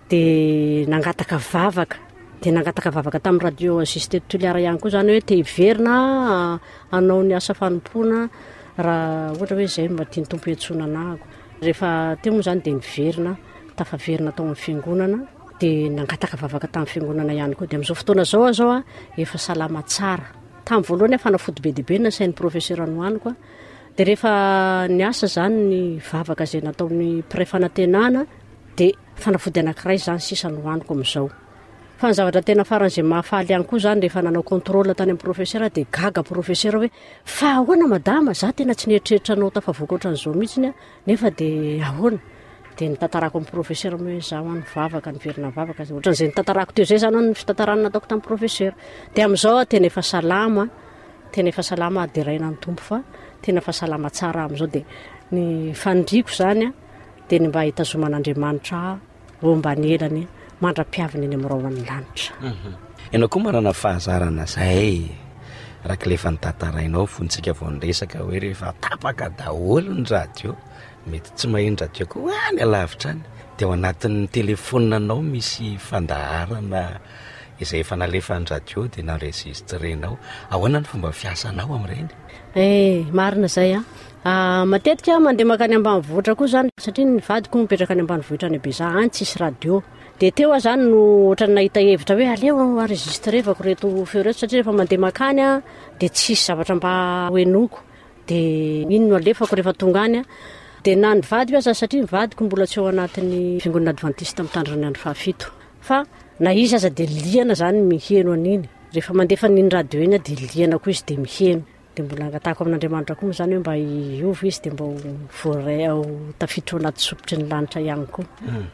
de nangataka vavaka de nangataka vavaka tamin'ny radio Oasis teto Tuléar ihany koa zany hoe te hiverina anao ny asa fanompona raha ohatra hoe zay mba tiany tompo hiantsona anahako rehefa teo moa zany de niverina tafaverina tao amin'ny fiangonana de nangataka vavaka tamin'ny fiangonana ihany koa de amin'izao fotoana zao zao a efa salama tsara tamin'ny voalohany fanafody be dibe na sain'ny professeur anohaniko de rehefa niasa zany ny vavaka zay nataon'ny pré-fanantenana de fanafody anankiray zany sisa nohaniko amin'izao fa ny zavatra tena faran'izay mahafaly ihany koa zany rehefa nanao contrôle tany amin'ny professeur de gaga professeur hoe fa ahoana madama za tena tsy nieritreritra anao tafavoaka ohatran'izao mihitsiny a nefa de ahoana de nitantarako amin'ny professeur hoe za hoany vavaka niverina vavaka ohatran'izay nitantarako teo zay zany ny fitantarana nataoko tamin'ny professeur de amin'izao tena efa salama tena efa salama aderaina ny tompo fa tena efa salama tsara amin'izao de ny fandriko zany a de ny mba hitazoman'Andriamanitra ro mba ny elany mandra-piaviny eny amin'irao amin'ny lanitra ianao koa manana fahazarana zay raka lefa nitantarainao fontsika vao nyresaka hoe rehefa tapaka daholo ny radio mety tsy maheno radio koa any alavitra any de ao anatin'ny telefonina anao misy fandaharana izay efa nalefa ny radio de naenregistrenao ahoana ny fomba fiasanao amin'ireny eh marina zay a matetika mandeha makany ambanivohitra koa zany satria ny vadiko mipetraka any ambanivohitra any Beza any tsisy radio de teo zany no ohatrany nahita hevitra hoe aleo enregistrevako reto feo reto satria rehefa mandeha makany a de tsisy zavatra mba hoenoko de iny no alefako rehefa tonga any a de na ny vady aza satria ny vadiko mbola tsy ao anatin'ny fiangonana Adventiste mitandriny andro fahafito fa na izy aza de liana zany miheno an'iny rehefa mandefa n'iny radio iny a de liana koa izy de miheno de mbola angatako amin'Andriamanitra koa zany hoe mba iova izy de mba voaray ao tafiditra anaty sopotry ny lanitra ihany koa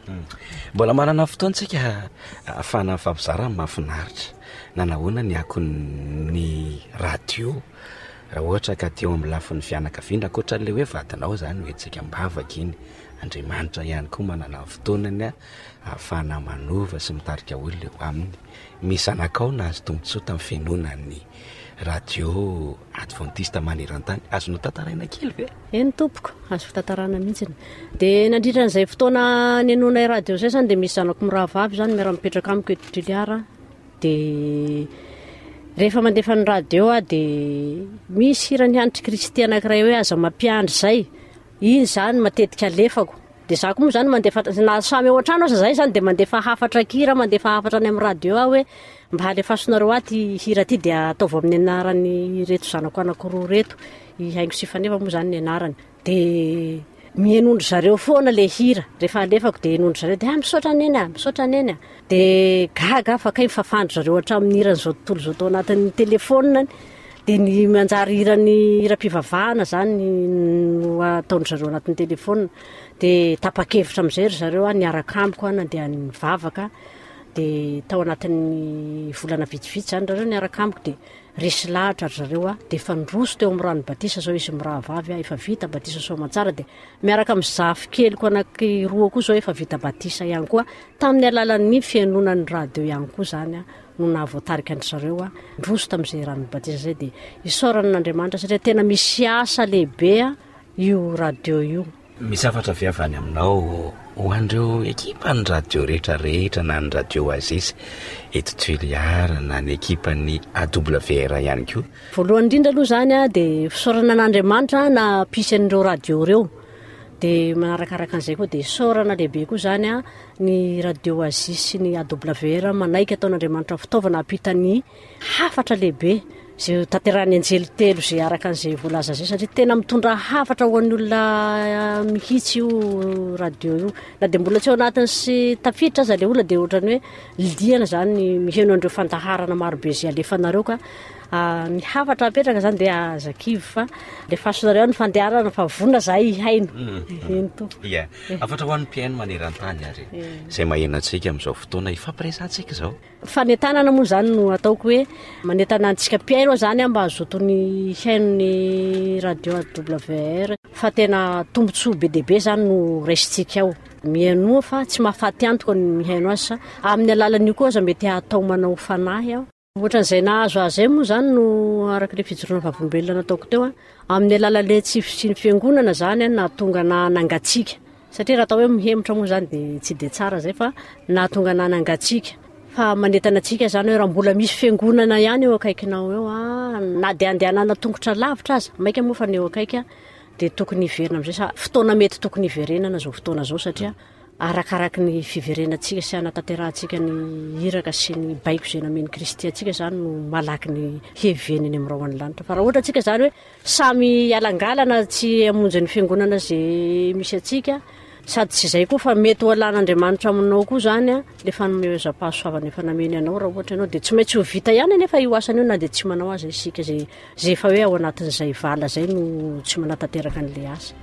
mbola manana fotoantsika afana fampizara mahafinaritra na nahoana ny akon'ny radio raha ohatra ka teo amin'ny lafin'ny fianakaviana ankoatran'le hoe vadinao zany hoetsika mbavaka iny Andriamanitra ihany koa manana fotoanany a afana manova sy mitarika olona eo aminy misy anakao na azy tombotsoa tamin'ny fianonany radio Adventiste maneran-tany azonao tantaraina kely ve eny tompoko azo fitantarana mihitsiny de nandritra n'izay fotoana nenonay radio zay zany de misy zanako mirahavavy zany miara mipetraka amiko eto Tuléar de rehefa mandefa ny radio a de misy hirany hanitry Kristy anankiray hoe aza mampiandry zay iny zany matetika alefako de za koa moa zany mandefa na samy ao an-trano aza zay zany de mandefa hafatra kira mandefa hafatra any amin'ny radio ao hoe mba halefasonareo aty hira ty de ataova amin'ny anarany reto zanako anankiroa reto haingo sy fanefa moa zany ny anarany de mienondro zareo foana le hira rehefa alefako de enondro zareo de misaotra aneny a misaotra aneny a de gaga fa kay fafandro zareo hatramin'ny hirany zao tontolo zao tao anatin'ny telefonina de ny manjary hirany hira-pivavahana zany no ataondro zareo anatin'ny telefonina de tapa-kevitra amin'izay ry zareo a niaraka amiko a nandeha nivavaka de tao anatin'ny volana vitsivitsy zany zareo niaraka amiko de resy lahatra ry zareo a de efa nroso teo amin'ny rano batisa zao izy mirahavavy a efa vita batisa soamantsara de miaraka amin'ny zafy keliko anankiroa koa zao efa vita batisa ihany koa tamin'ny alalan'ny fianonan'ny radio ihany koa zany a no nahavoatarika ny zareo a nroso tamin'izay rano batisa zay de isaoran'Andriamanitra satria tena misy asa lehibe a io radio io misy afatra viavany aminao ho andreo ekipa ny radio rehetra rehetra na ny radio Oasis eto Tuléar na ny ekipa ny A W R ihany koa voalohany indrindra aloha zany a de fisaorana an'Andriamanitra na pisy an'ireo radio reo de manarakaraka an'izay koa de saorana lehibe koa zany a ny radio Oasis sy ny A W R manaiky ataon'Andriamanitra fitaovana ampitany hafatra lehibe zay tanterany anjely telo zay araka an'izay voalaza zay satria tena mitondra hafatra ho an'ny olona mihitsy io radio io na dia mbola tsy ao anatiny sy tafiditra aza le olona dia ohatrany hoe liana zany miheno andreo fandaharana marobe zay alefanareo ka ny hafatra apetraka zany dia azakivy fa le fasonareo ny fandeharana fa vonona zay haino eny to ia afatra ho an'ny mpiaino maneran-tany ary zay mahena antsika amin'izao fotoana ifampiresantsika zao fanentanana moa zany no ataoko hoe manentana antsika mpiaino zany mba azotony hainony radio W R fa tena tombontsoa be deaibe zany no raisitsika ao miainoa fa tsy mahafaty antoko ny mihaino azy sa amin'ny alalan'io koa za mety atao manao fanahy aho ohatran'izay nahazo azay moa zany no araka le fijoroana vavolombelona nataoko teo a amin'ny alalale tsy sy ny fiangonana zany a na tonga na nangatsika satria raha atao hoe mihemotra moa zany dia tsy dia tsara zay fa na tonga na nangatsika fa manentana atsika zany hoe raha mbola misy fiangonana ihany eo akaikinao eo a na dia andehanana tongotra lavitra aza maika moa fa ny eo akaika dia tokony hiverina amin'izay sa fotoana mety tokony hiverenana zao fotoana zao satria arakaraky ny fiverenantsika sy anatanterantsika ny hiraka sy ny baiko zay namen'ny kristy atsika zany no malaky ny heveniny amin'irao any lanitra fa raha ohatra atsika zany hoe samy alangalana tsy amonjy ny fiangonana zay misy atsika sady tsy izay koa fa mety ho alan'andriamanitra aminao koa zany a le fanomezam-pahasoavana efa nameny anao raha ohatra ianao dia tsy maintsy ho vita ihany nefa io asany io na dia tsy manao azy isika zay zay efa hoe ao anatin'izay vala zay no tsy manatanteraka an'le asa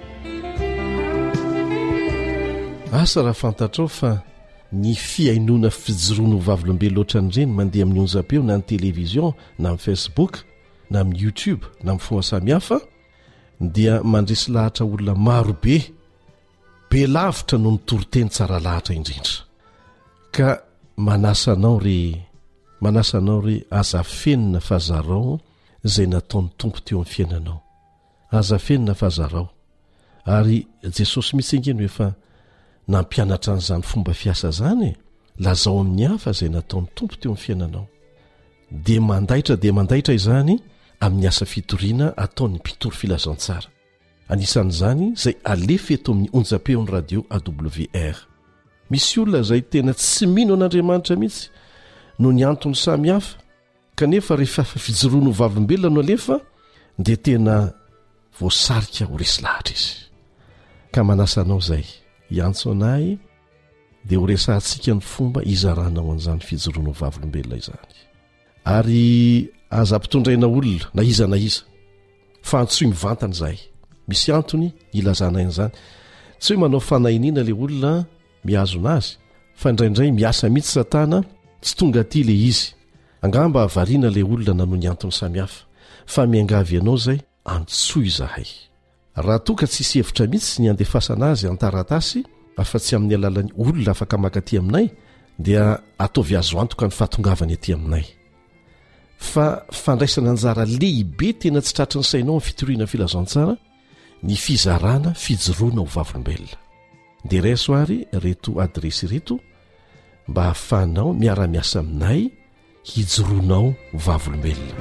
asa raha fantatrao fa ny fiainona fijoroano vavolombelo ohatran'ireny mandeha amin'ny onjam-peo na ny télévision na amin'ny Facebook na amin'ny YouTube na amin'ny fomba samihafa dia mandresy lahatra olona marobe be lavitra no nitoroteny tsara lahatra indrindra ka manasanao re manasanao re azafenina fazarao zay nataon'ny tompo teo amin'ny fiainanao azafenina fazarao ary Jesosy mitsingeny hoe fa nampianatra an'izany fomba fiasa zany e lazao amin'ny hafa zay nataon'ny tompo teo amin'ny fiainanao dia mandaitra dia mandaitra izany amin'ny asa fitoriana ataon'ny mpitoro filazantsara anisan'izany zay alefa eto amin'ny onjam-peon'ny radio A W R misy olona zay tena tsy mino an'Andriamanitra mihitsy no ny antony samihafa kanefa rehefa fijoroano vavolombelona no alefa dia tena voasarika ho resy lahatra izy ka manasanao zay iantso anay dia ho resantsika ny fomba izaranao an'izany fijoroano vavolombelona izany ary aza ampitondraina olona na iza na iza fa antsoy mivantana izay misy antony ilazana an'izany tsy hoe manao fanahiniana le olona mihazona azy fa indraindray miasa mihitsy satana tsy tonga aty le izy angamba avariana le olona nano ny antony samihafa fa miangavy ianao zay antsoy izahay raha toka tsisy hevitra mihitsy ny andefasana azy antaratasy afa-tsy amin'ny alalan'ny olona afaka makaty aminay dia ataovy azo antoka ny fahatongavany aty aminay fa fandraisana anjara lehibe tena tsy tratry ny sainao amin'ny fitoriana filazantsara ny fizarana fijoroana ho vavolombelona dia raiso ary reto adresy reto mba hahafanao miara-miasa aminay hijoroanao ho vavolombelona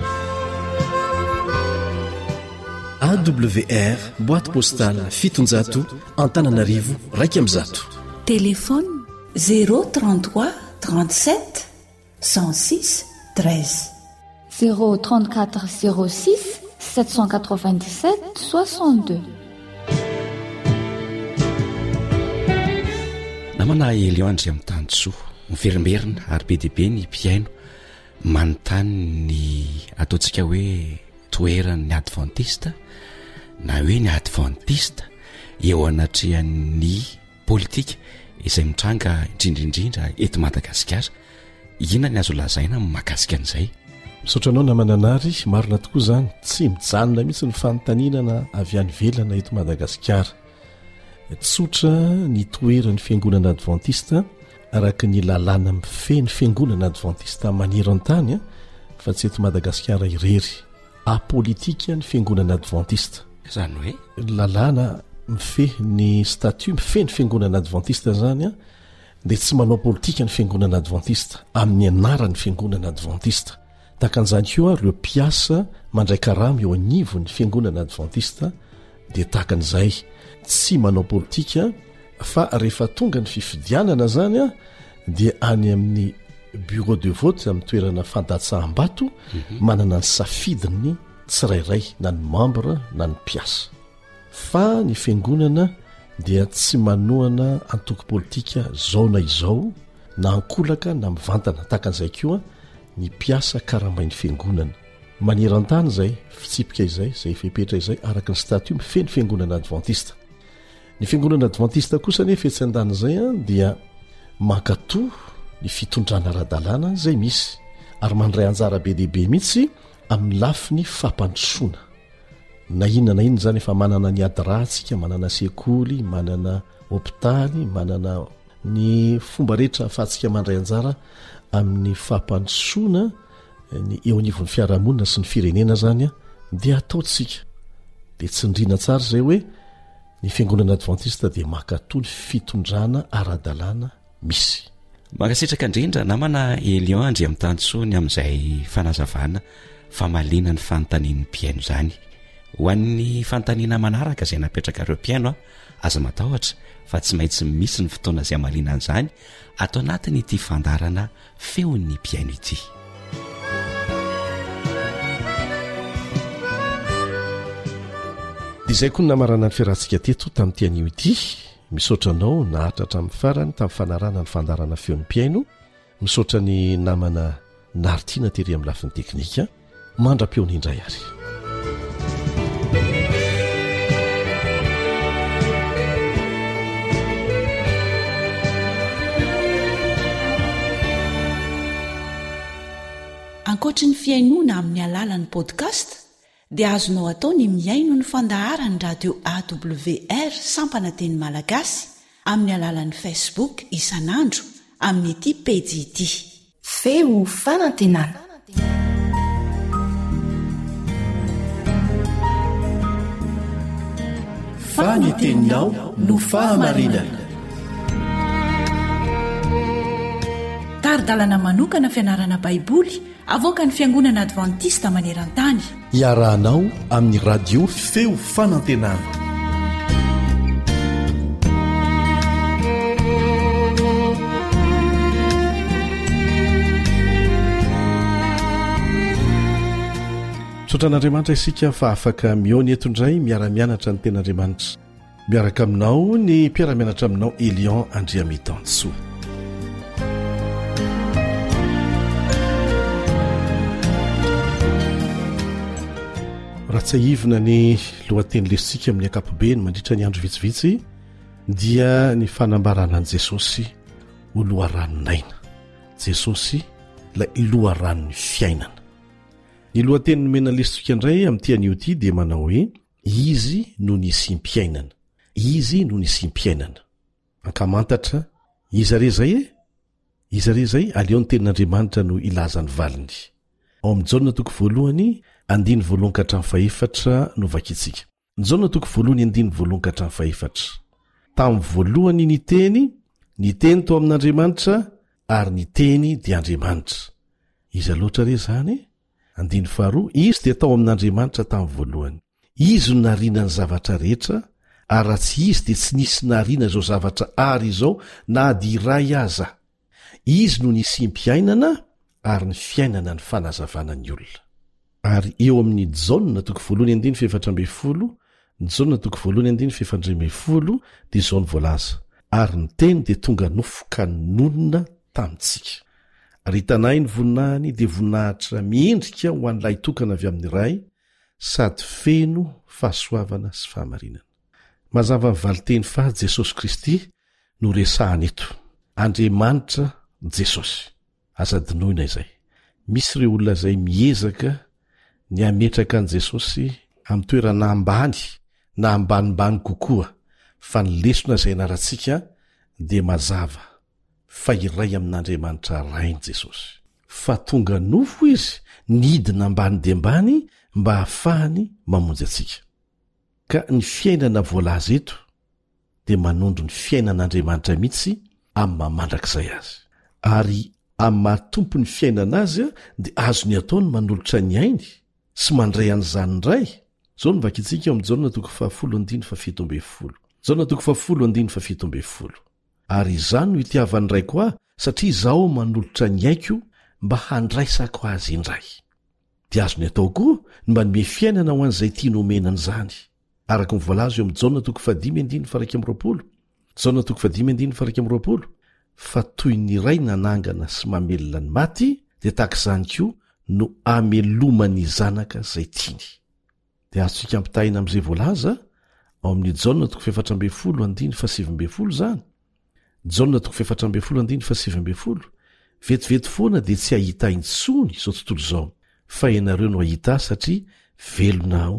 A W R boîte postale fitonjato Antananarivo raika amby zato téléphone zéro trente-trois trente-sept cent six treize zéro trente-quatre zéro six sept cent quatre-vingt-dix-sept soixante-deux namana Eliandry amin'ny tany soa miverimberina ary be dia be ny mpiaino manontany ny ataontsika hoe toeran'ny adventista na hoe ny adventista eo anatrehan'ny politika izay mitranga indrindraindrindra eto Madagasikara ina ny azo lazaina mahakasika an'izay misaotranao namananary marina tokoa zany tsy mijanona mihitsy ny fanontanianana avy any velana eto Madagasikara tsotra ny toeran'ny fiangonana adventista araka ny lalàna mifeny fiangonana adventista maniry an-tany fa tsy eto Madagasikara irery apolitika ny fiangonana adventista zany hoe lalàna mifeh ny statut mifeny fiangonana adventista zany a dia tsy manao politika ny fiangonana adventista amin'ny anaran'ny fiangonana adventista takan'izany koa ireo mpiasa mandray karama eo anivon'ny fiangonana adventista dia takan'izay tsy manao politika fa rehefa tonga ny fifidianana zany a dia any amin'ny bureau de vote amin'ny toerana fandatsaham-bato manana ny safidiny tsirairay na ny membre na ny mpiasa fa ny fiangonana dia tsy manohana antoko politika zao na izao na ankolaka na mivantana takan'izay koa ny mpiasa karamain'ny fiangonana maneran-tany zay fitsipika izay zay fepetra izay araka ny statut mifeny fiangonana adventista ny fiangonana adventista kosa nefa etsy an-dan'izay a dia mankato ny fitondrana ara-dalàna zay misy ary mandray anjara be dehibe mihitsy amin'ny lafiny fampandrosoana na inona na inona zany efa manana ny ady ratsika manana sekoly manana hôpitaly manana ny fomba rehetra ahafahantsika mandray anjara amin'ny fampandrosoana ny eo anivon'ny fiarahamonina sy ny firenena zany a dia ataotsika dia tsindriana tsara zay hoe ny fiangonana adventista dia mankato ny fitondrana ara-dalàna misy makasitraka indrindra namana Elion andry amin'ny tansoany amin'izay fanazavana famalina ny fanontanian'ny mpiaino zany ho an'ny fanontaniana manaraka izay napetraka ireo mpiaino a aza matahotra fa tsy maintsy misy ny fotoana izay amalina an'izany atao anatiny ity fandarana feon'ny mpiaino ity dia izay koa ny namarana ny fiarahantsika teto tamin'ity anio ity misaotra anao nahatratra amin'ny farany tamin'ny fanarana ny fandarana feon'ny mpiaino misaotra ny namana naritiana tery amin'ny lafin'ny teknika mandra-peony indray ary ankoatra ny fiainoana amin'ny alalan'ny podcast dia azonao atao ny miaino ny fandaharany radio awr sampana teny malagasy amin'ny alalan'ny facebook isanandro amin'ny ity pejy ity feo fanantenana faniteninao no fahamarinana taridalana manokana fianarana baiboly avoaka ny fiangonana adventista maneran-tany iarahanao amin'ny radio feo fanantenana tsoatran'andriamanitra isika fa afaka miony eto indray miara-mianatra ny ten'andriamanitra miaraka aminao ny mpiara-mianatra aminao Elion Andriamitansoa raha tsy ahivina ny lohateny lesitsika amin'ny ankapobeny mandritra ny andro vitsivitsy dia ny fanambarana an' Jesosy ho loharaninaina Jesosy ilay loharan'ny fiainana ny lohateny nomena lesitsika indray amin'ity anio ity dia manao hoe izy no ny simpiainana izy no ny simpiainana ankamantatra izare zay e izare zay aleo ny tenin'Andriamanitra no ilazany valiny ao amin'ny jaona toko voalohany andiny voalohany ka hatramin'ny faefatra no vakitsika jaona toko voalohany andiny voalohany ka hatramin'ny faefatra tamin'ny voalohany ny teny ny teny tao amin'Andriamanitra ary ny teny dia Andriamanitra izy loatra re zany andiny faharoa izy dia tao amin'Andriamanitra tamin'ny voalohany izy no nariana ny zavatra rehetra ary raha tsy izy dia tsy nisy nariana izao zavatra ary izao na ady iray aza izy no nisimpiainana ary ny fiainana ny fanazavana ny olona ary eo amin'ny jaona toko voalohany andiny fefatra amby folo jaona toko voalohany andiny fefatra amby folo dia izao ny voalaza ary ny teny dia tonga nofoka nonona tamintsika ary hitanay ny voninahiny dia voninahitra miendrika ho an'ilay tokana avy amin'ny ray sady feno fahasoavana sy fahamarinana mazava ny valiteny fa Jesosy Kristy no resahana eto Andriamanitra Jesosy azadinoina izay misy ireo olona izay miezaka ny ametraka an' Jesosy amin'ny toerana ambany na ambanimbany kokoa fa ny lesona izay anarantsika dia mazava fa iray amin'Andriamanitra rainy Jesosy fa tonga nofo izy nidina ambany dia ambany mba hahafahany mamonjy atsika ka ny fiainana voalaza eto dia manondro ny fiainan'Andriamanitra mihitsy amin'ny mamandrakizay azy ary amin'ny mahatompo ny fiainana azy a dia azony ataony manolotra ny ainy sy mandray an'izany indray zao ny vakitsika eo amin'ny jaona toko fahafolo andiny fafito amby folo jaona toko fahafolo andiny fafito amby folo ary izany no itiavan'ny ray koa satria izaho manolotra ny aiko mba handraisako azy indray dia azony atao koa ny manome fiainana ho an'izay tia nomenany izany araka ny voalazo eo amin'ny jaona toko fadimy andiny faraky amin'ny roapolo jaona toko fadimy andiny faraky amin'ny roapolo fa toy ny iray nanangana sy mamelona ny maty dia tahaka izany koa no amelomany zanaka izay tiany dia azontsika ampitahina amin'izay voalaza ao amin'ny jaona toko efatra amby folo andiny fa sivy amby folo zany jaona toko efatra amby folo andiny fa sivy amby folo vetivety foana dia tsy ahita intsony izao tontolo izao fa ianareo no ahita satria velona aho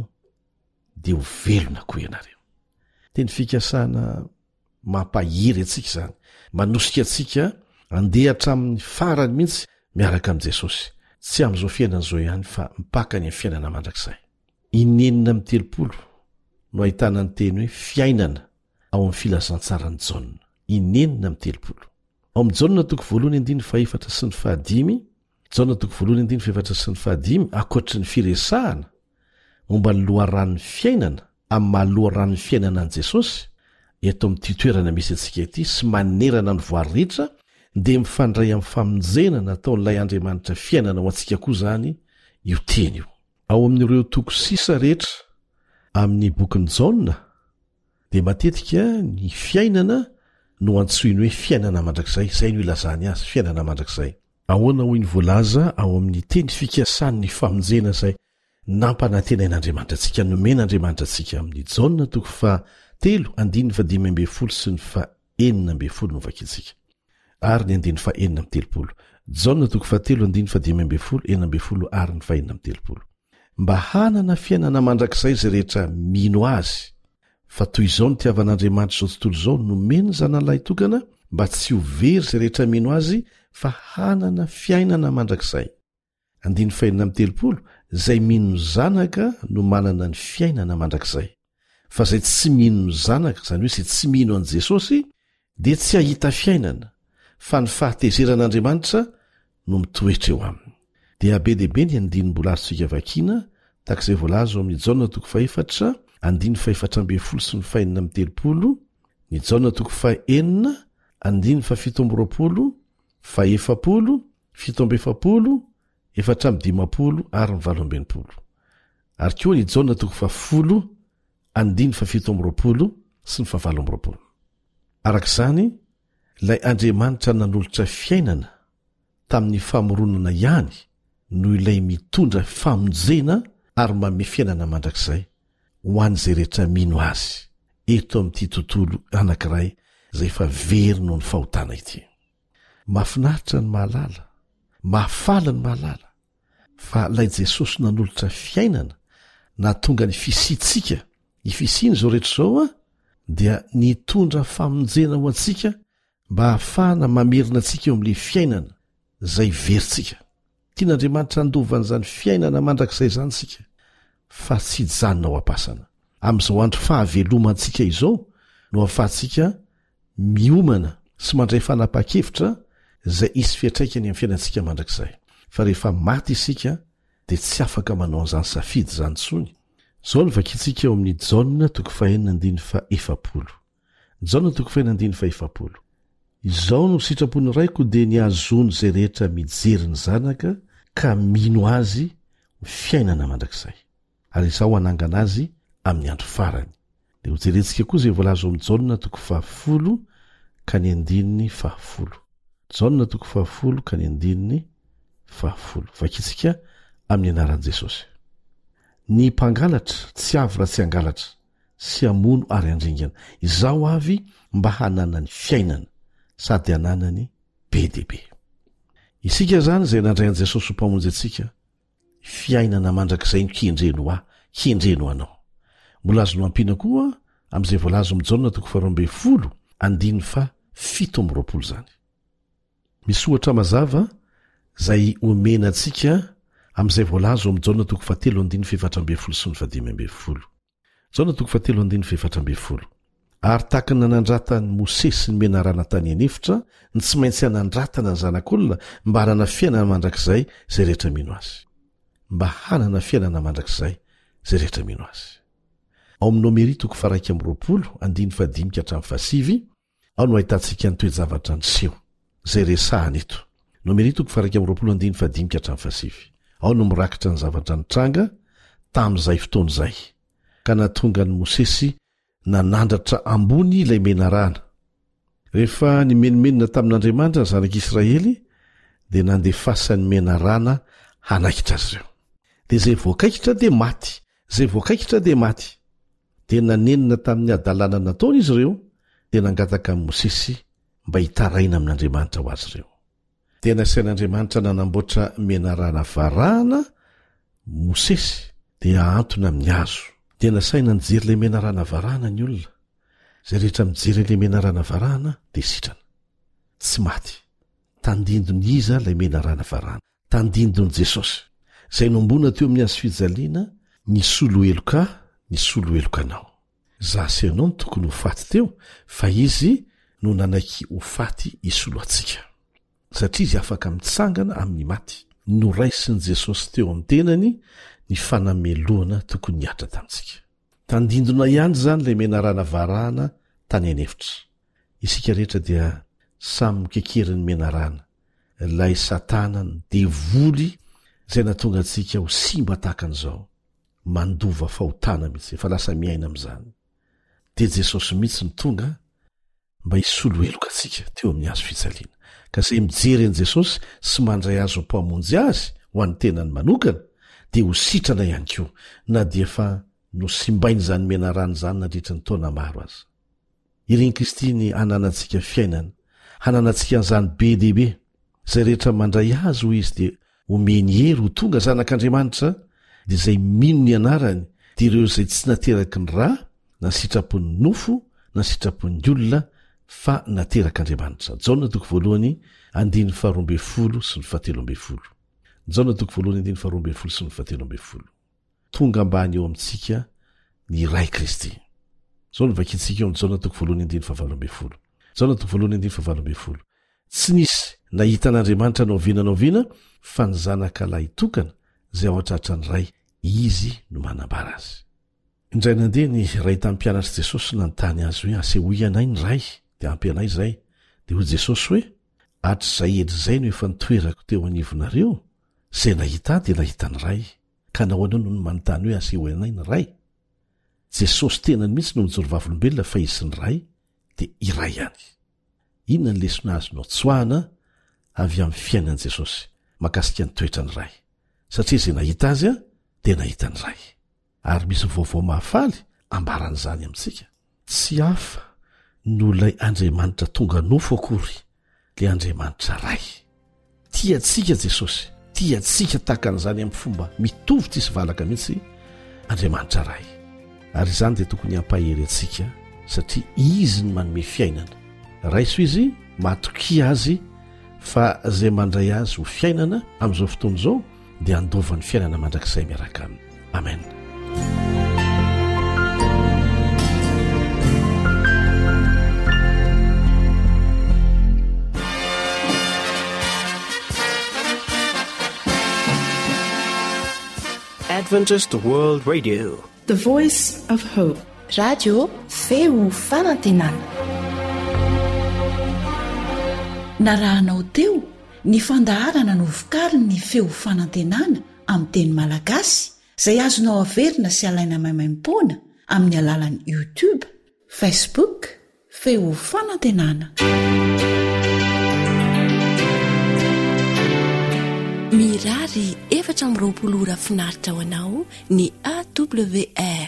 dia ho velona koa ianareo teny fikasana mampahiry atsika izany manosika atsika andeha hatramin'ny farany mihitsy miaraka amin'i Jesosy tsy amin'izao fiainana izao ihany fa mipaka ny amin'ny fiainana mandrakizay inenina amin'ny telopolo no ahitana ny teny hoe fiainana ao amin'ny filazantsarany jaona inenina amin'ny telopolo ao amin'ny jaona toko voalohany andiny fa efatra sy ny fahadimy jaona toko voalohany andiny fa efatra sy ny fahadimy akoatry ny firesahana momba ny loharan'ny fiainana amin'ny mahaloharan'ny fiainana an'i Jesosy eto amin'ity toerana misy antsika ity sy manerana ny voary rehetra dia mifandray amin'ny famonjena nataon'ilay Andriamanitra fiainana ho antsika koa izany io teny io ao amin'ireo toko sisa rehetra amin'ny bokin'ny jaona dia matetika ny fiainana no antsoiny hoe fiainana mandrakizay izay no ilazany azy fiainana mandrakizay ahoana hoy ny voalaza ao amin'ny teny fikasan'ny famonjena izay nampanantenain'Andriamanitra antsika nomen'Andriamanitra antsika amin'ny jaona toko fa telo andiny fa dimy amby folo sy ny fa enina amby folo no vakitsika ary ny andiny fa enina amby telopolo jaona toko fa telo andiny fa dimy amby folo enina amby folo ary ny fa enina amby telopolo mba hanana fiainana mandrakizay izay rehetra mino azy fa toy izao ny tiavan'Andriamanitra izao tontolo izao nomeny zanalahy tokana mba tsy ho very izay rehetra mino azy fa hanana fiainana mandrakizay andiny fa enina amby telopolo izay mino zanaka no manana ny fiainana mandrakizay fa izay tsy mino ny zanaka izany hoe izay tsy mino an'i Jesosy dia tsy hahita fiainana fa ny fahatezeran'Andriamanitra no mitoetra eo aminy dia be deaibe ny andinymbola azontsika vakiana takizay voalaza ao amin'ny jaona toko fa efatra andiny fa efatra amby folo sy ny fa enina amby telopolo ny jaona toko fa enina andiny fa fito amby roapolo fa efapolo fito amby efapolo efatra amby dimapolo ary ny valo amby enimpolo ary koa ny jaona toko fa folo andiny fa fito amby roapolo sy ny fa valo amby roapolo arak'izany ilay Andriamanitra nanolotra fiainana tamin'ny famoronana ihany no ilay mitondra famonjena ary manome fiainana mandrakizay ho an'izay rehetra mino azy eto amin'ity tontolo anankiray izay fa very noho ny fahotana ity mahafinaritra ny mahalala mahafala ny mahalala fa ilay Jesosy nanolotra fiainana na tonga ny fisitsika ny fisiny izao rehetra izao a dia nitondra famonjena ho antsika mba hahafahana mamerina antsika eo amin'ilay fiainana izay veritsika tian'Andriamanitra handovan'izany fiainana mandrakizay izany sika fa tsy janona ao am-pasana amin'izao andro fahavelomantsika izao no ahafahantsika miomana sy mandray fanapa-kevitra izay isy fiatraikany amin'ny fiainantsika mandrakizay fa rehefa maty isika dia tsy afaka manao an'izany safidy izany tsony izao no vakintsika eo amin'ny jaona toko fa enina andiny fa efapolo jaona toko fa enina andiny fa efapolo izao no sitrapony raiko dia niazony izay rehetra mijery ny zanaka ka mino azy fiainana mandrakizay ary izao hanangana azy amin'ny andro farany dia ho jerentsika koa izay voalaza amin'ny jaona toko fahafolo ka ny andininy fahafolo jaona toko fahafolo ka ny andininy fahafolo vakitsika amin'ny anaran'i Jesosy ny mpangalatra tsy avy raha tsy hangalatra sy hamono ary handringana izao avy mba hananany fiainana sady hananany be deaibe isika zany izay nandray an'i Jesosy ho mpamonjy antsika fiainana mandrakizay no kendreno ahy kendreno anao mbola azo no ampina koa amin'izay voalazo amin'ny jaona toko faharoa amby folo andiny fa fito amby roapolo zany misy ohatra mazava izay omena antsika amin'izay voalazo amin'ny jaona toko fahatelo andiny fa efatra amby folo sy ny fadimy amby folo jaona toko fahatelo andiny fa efatra amby folo ary tahaka ny nanandratany Mosesy ny menarana tany anefitra ny tsy maintsy hanandratana ny zanak'olona mba hanana fiainana mandrakizay izay rehetra mino azy mba hanana fiainana mandrakizay izay rehetra mino azy ao amin'ny Nomeri toko faraiky amby roapolo andiny fa dimy ka hatramin'ny fasivy ao no ahitantsika ny toe-javatra niseho zay resahana eto nomeritoko faraka amroapolo andiny fadimika hatramy fasivy ao no mirakitra ny zavatra nitranga tam'izay fotoana izay ka natonga ny Mosesy nanandratra ambony ilay menarana rehefa nimenomenona tamin'Andriamanitra ny zanak'Israely dia nandefasa ny menarana hanaikitra azy ireo dia zay voakaikitra dia maty zay voakaikitra dia maty dia nanenina tamin'ny adalana nataony izy ireo dia nangataka amin'ny Mosesy mba hitaraina amin'Andriamanitra ho azy ireo dia nasain'Andriamanitra nanamboatra menarana varahana Mosesy dia ahantona amin'ny hazo dia nasaina nijery ilay menarana varahana ny olona zay rehetra mijery ilay menarana varahana dia sitrana tsy maty tandindony iza ilay menarana varahana tandindony Jesosy zay nombona teo amin'ny hazo fijaliana ny solo eloka ny solo elokanao zasy ianao no tokony ho faty teo fa izy no nanaiky ho faty isolo atsika satria izy afaka mitsangana amin'ny maty noraisin'i Jesosy teo amin'ny tenany ny fanameloana tokony hiatra tamintsika tandindona ihany zany ilay menarana varahana tany anefitra isika rehetra dia samy mikekeriny menarana ilay satana ny devoly zay natonga antsika ho simba tahaka an'izao mandova fahotana mihitsy efa lasa miaina amin'izany dia Jesosy mihitsy ny tonga mba hisolo eloka antsika teo amin'ny hazo fijaliana ka zay mijery an'i Jesosy sy mandray azo mpamonjy azy ho an'ny tenany manokana dia ho sitrana ihany koa na dia fa nosimbainy zany menarana zany nandritra ny taona maro azy ireny Kristy ny hananantsika fiainana hananantsika an'izany be dehibe zay rehetra mandray azy ho izy dia omeny hery ho tonga zanak'Andriamanitra dia zay mino ny anarany dia ireo zay tsy nateraky ny rà na sitrapony nofo na sitrapony olona fa naterak'Andriamanitra Jaona toko voalohany andiny faharoambe folo sy ny fahatelo ambe folo Jaona toko voalohany andiny faharoambe folo sy ny fahatelo ambe folo tonga ambany eo amintsika ny ray Kristy zao novakitsika eo amin'ny Jaona toko voalohany andiny fahavalo ambe folo Jaona toko voalohany andiny fahavalo ambe folo tsy nisy nahita an'Andriamanitra naoviana naoviana fa ny zanaka lahy tokana zay ao atratra ny ray izy no manambara azy indray nandeha ny ray tamin'ny mpianatry Jesosy nanontany azy hoe asehoy anay ny ray dia ampy anay izay dia hoy Jesosy hoe hatry zay edry zay no efa nitoerako teo anivonareo zay nahita dia nahita ny ray ka nahoana no no manontany hoe asehoy anay ny ray Jesosy tenany mihitsy no mijoro vavolombelona fa izy ny ray dia iray ihany inona ny lesona azy no tsoahana avy amin'ny fiainan'i Jesosy makasika ny toetra ny ray satria zay nahita azy a dia nahita ny ray ary misy vaovao mahafaly ambaran'izany amintsika tsy hafa no ilay Andriamanitra tonga nofo akory ilay Andriamanitra ray tiatsika Jesosy tiatsika tahaka an'izany amin'ny fomba mitovy tsisy valaka mihitsy Andriamanitra ray ary izany dia tokony hampahery atsika satria izy ny manome fiainana raiso izy matokia azy fa zay mandray azy ho fiainana amin'izao fotoana izao dia andovan'ny fiainana mandrakizay miaraka aminy amen Adventist World Radio, The Voice of Hope, radio feo fanantenana. Narahanao teo ny fandaharana no vokariny ny feo fanantenana amin'ny teny malagasy izay azonao averina sy alaina maimaimpoana amin'ny alalan'ny YouTube, Facebook, feo fanantenana. Mirary efatra amby roapolo ora finaritra ho anao ny A W R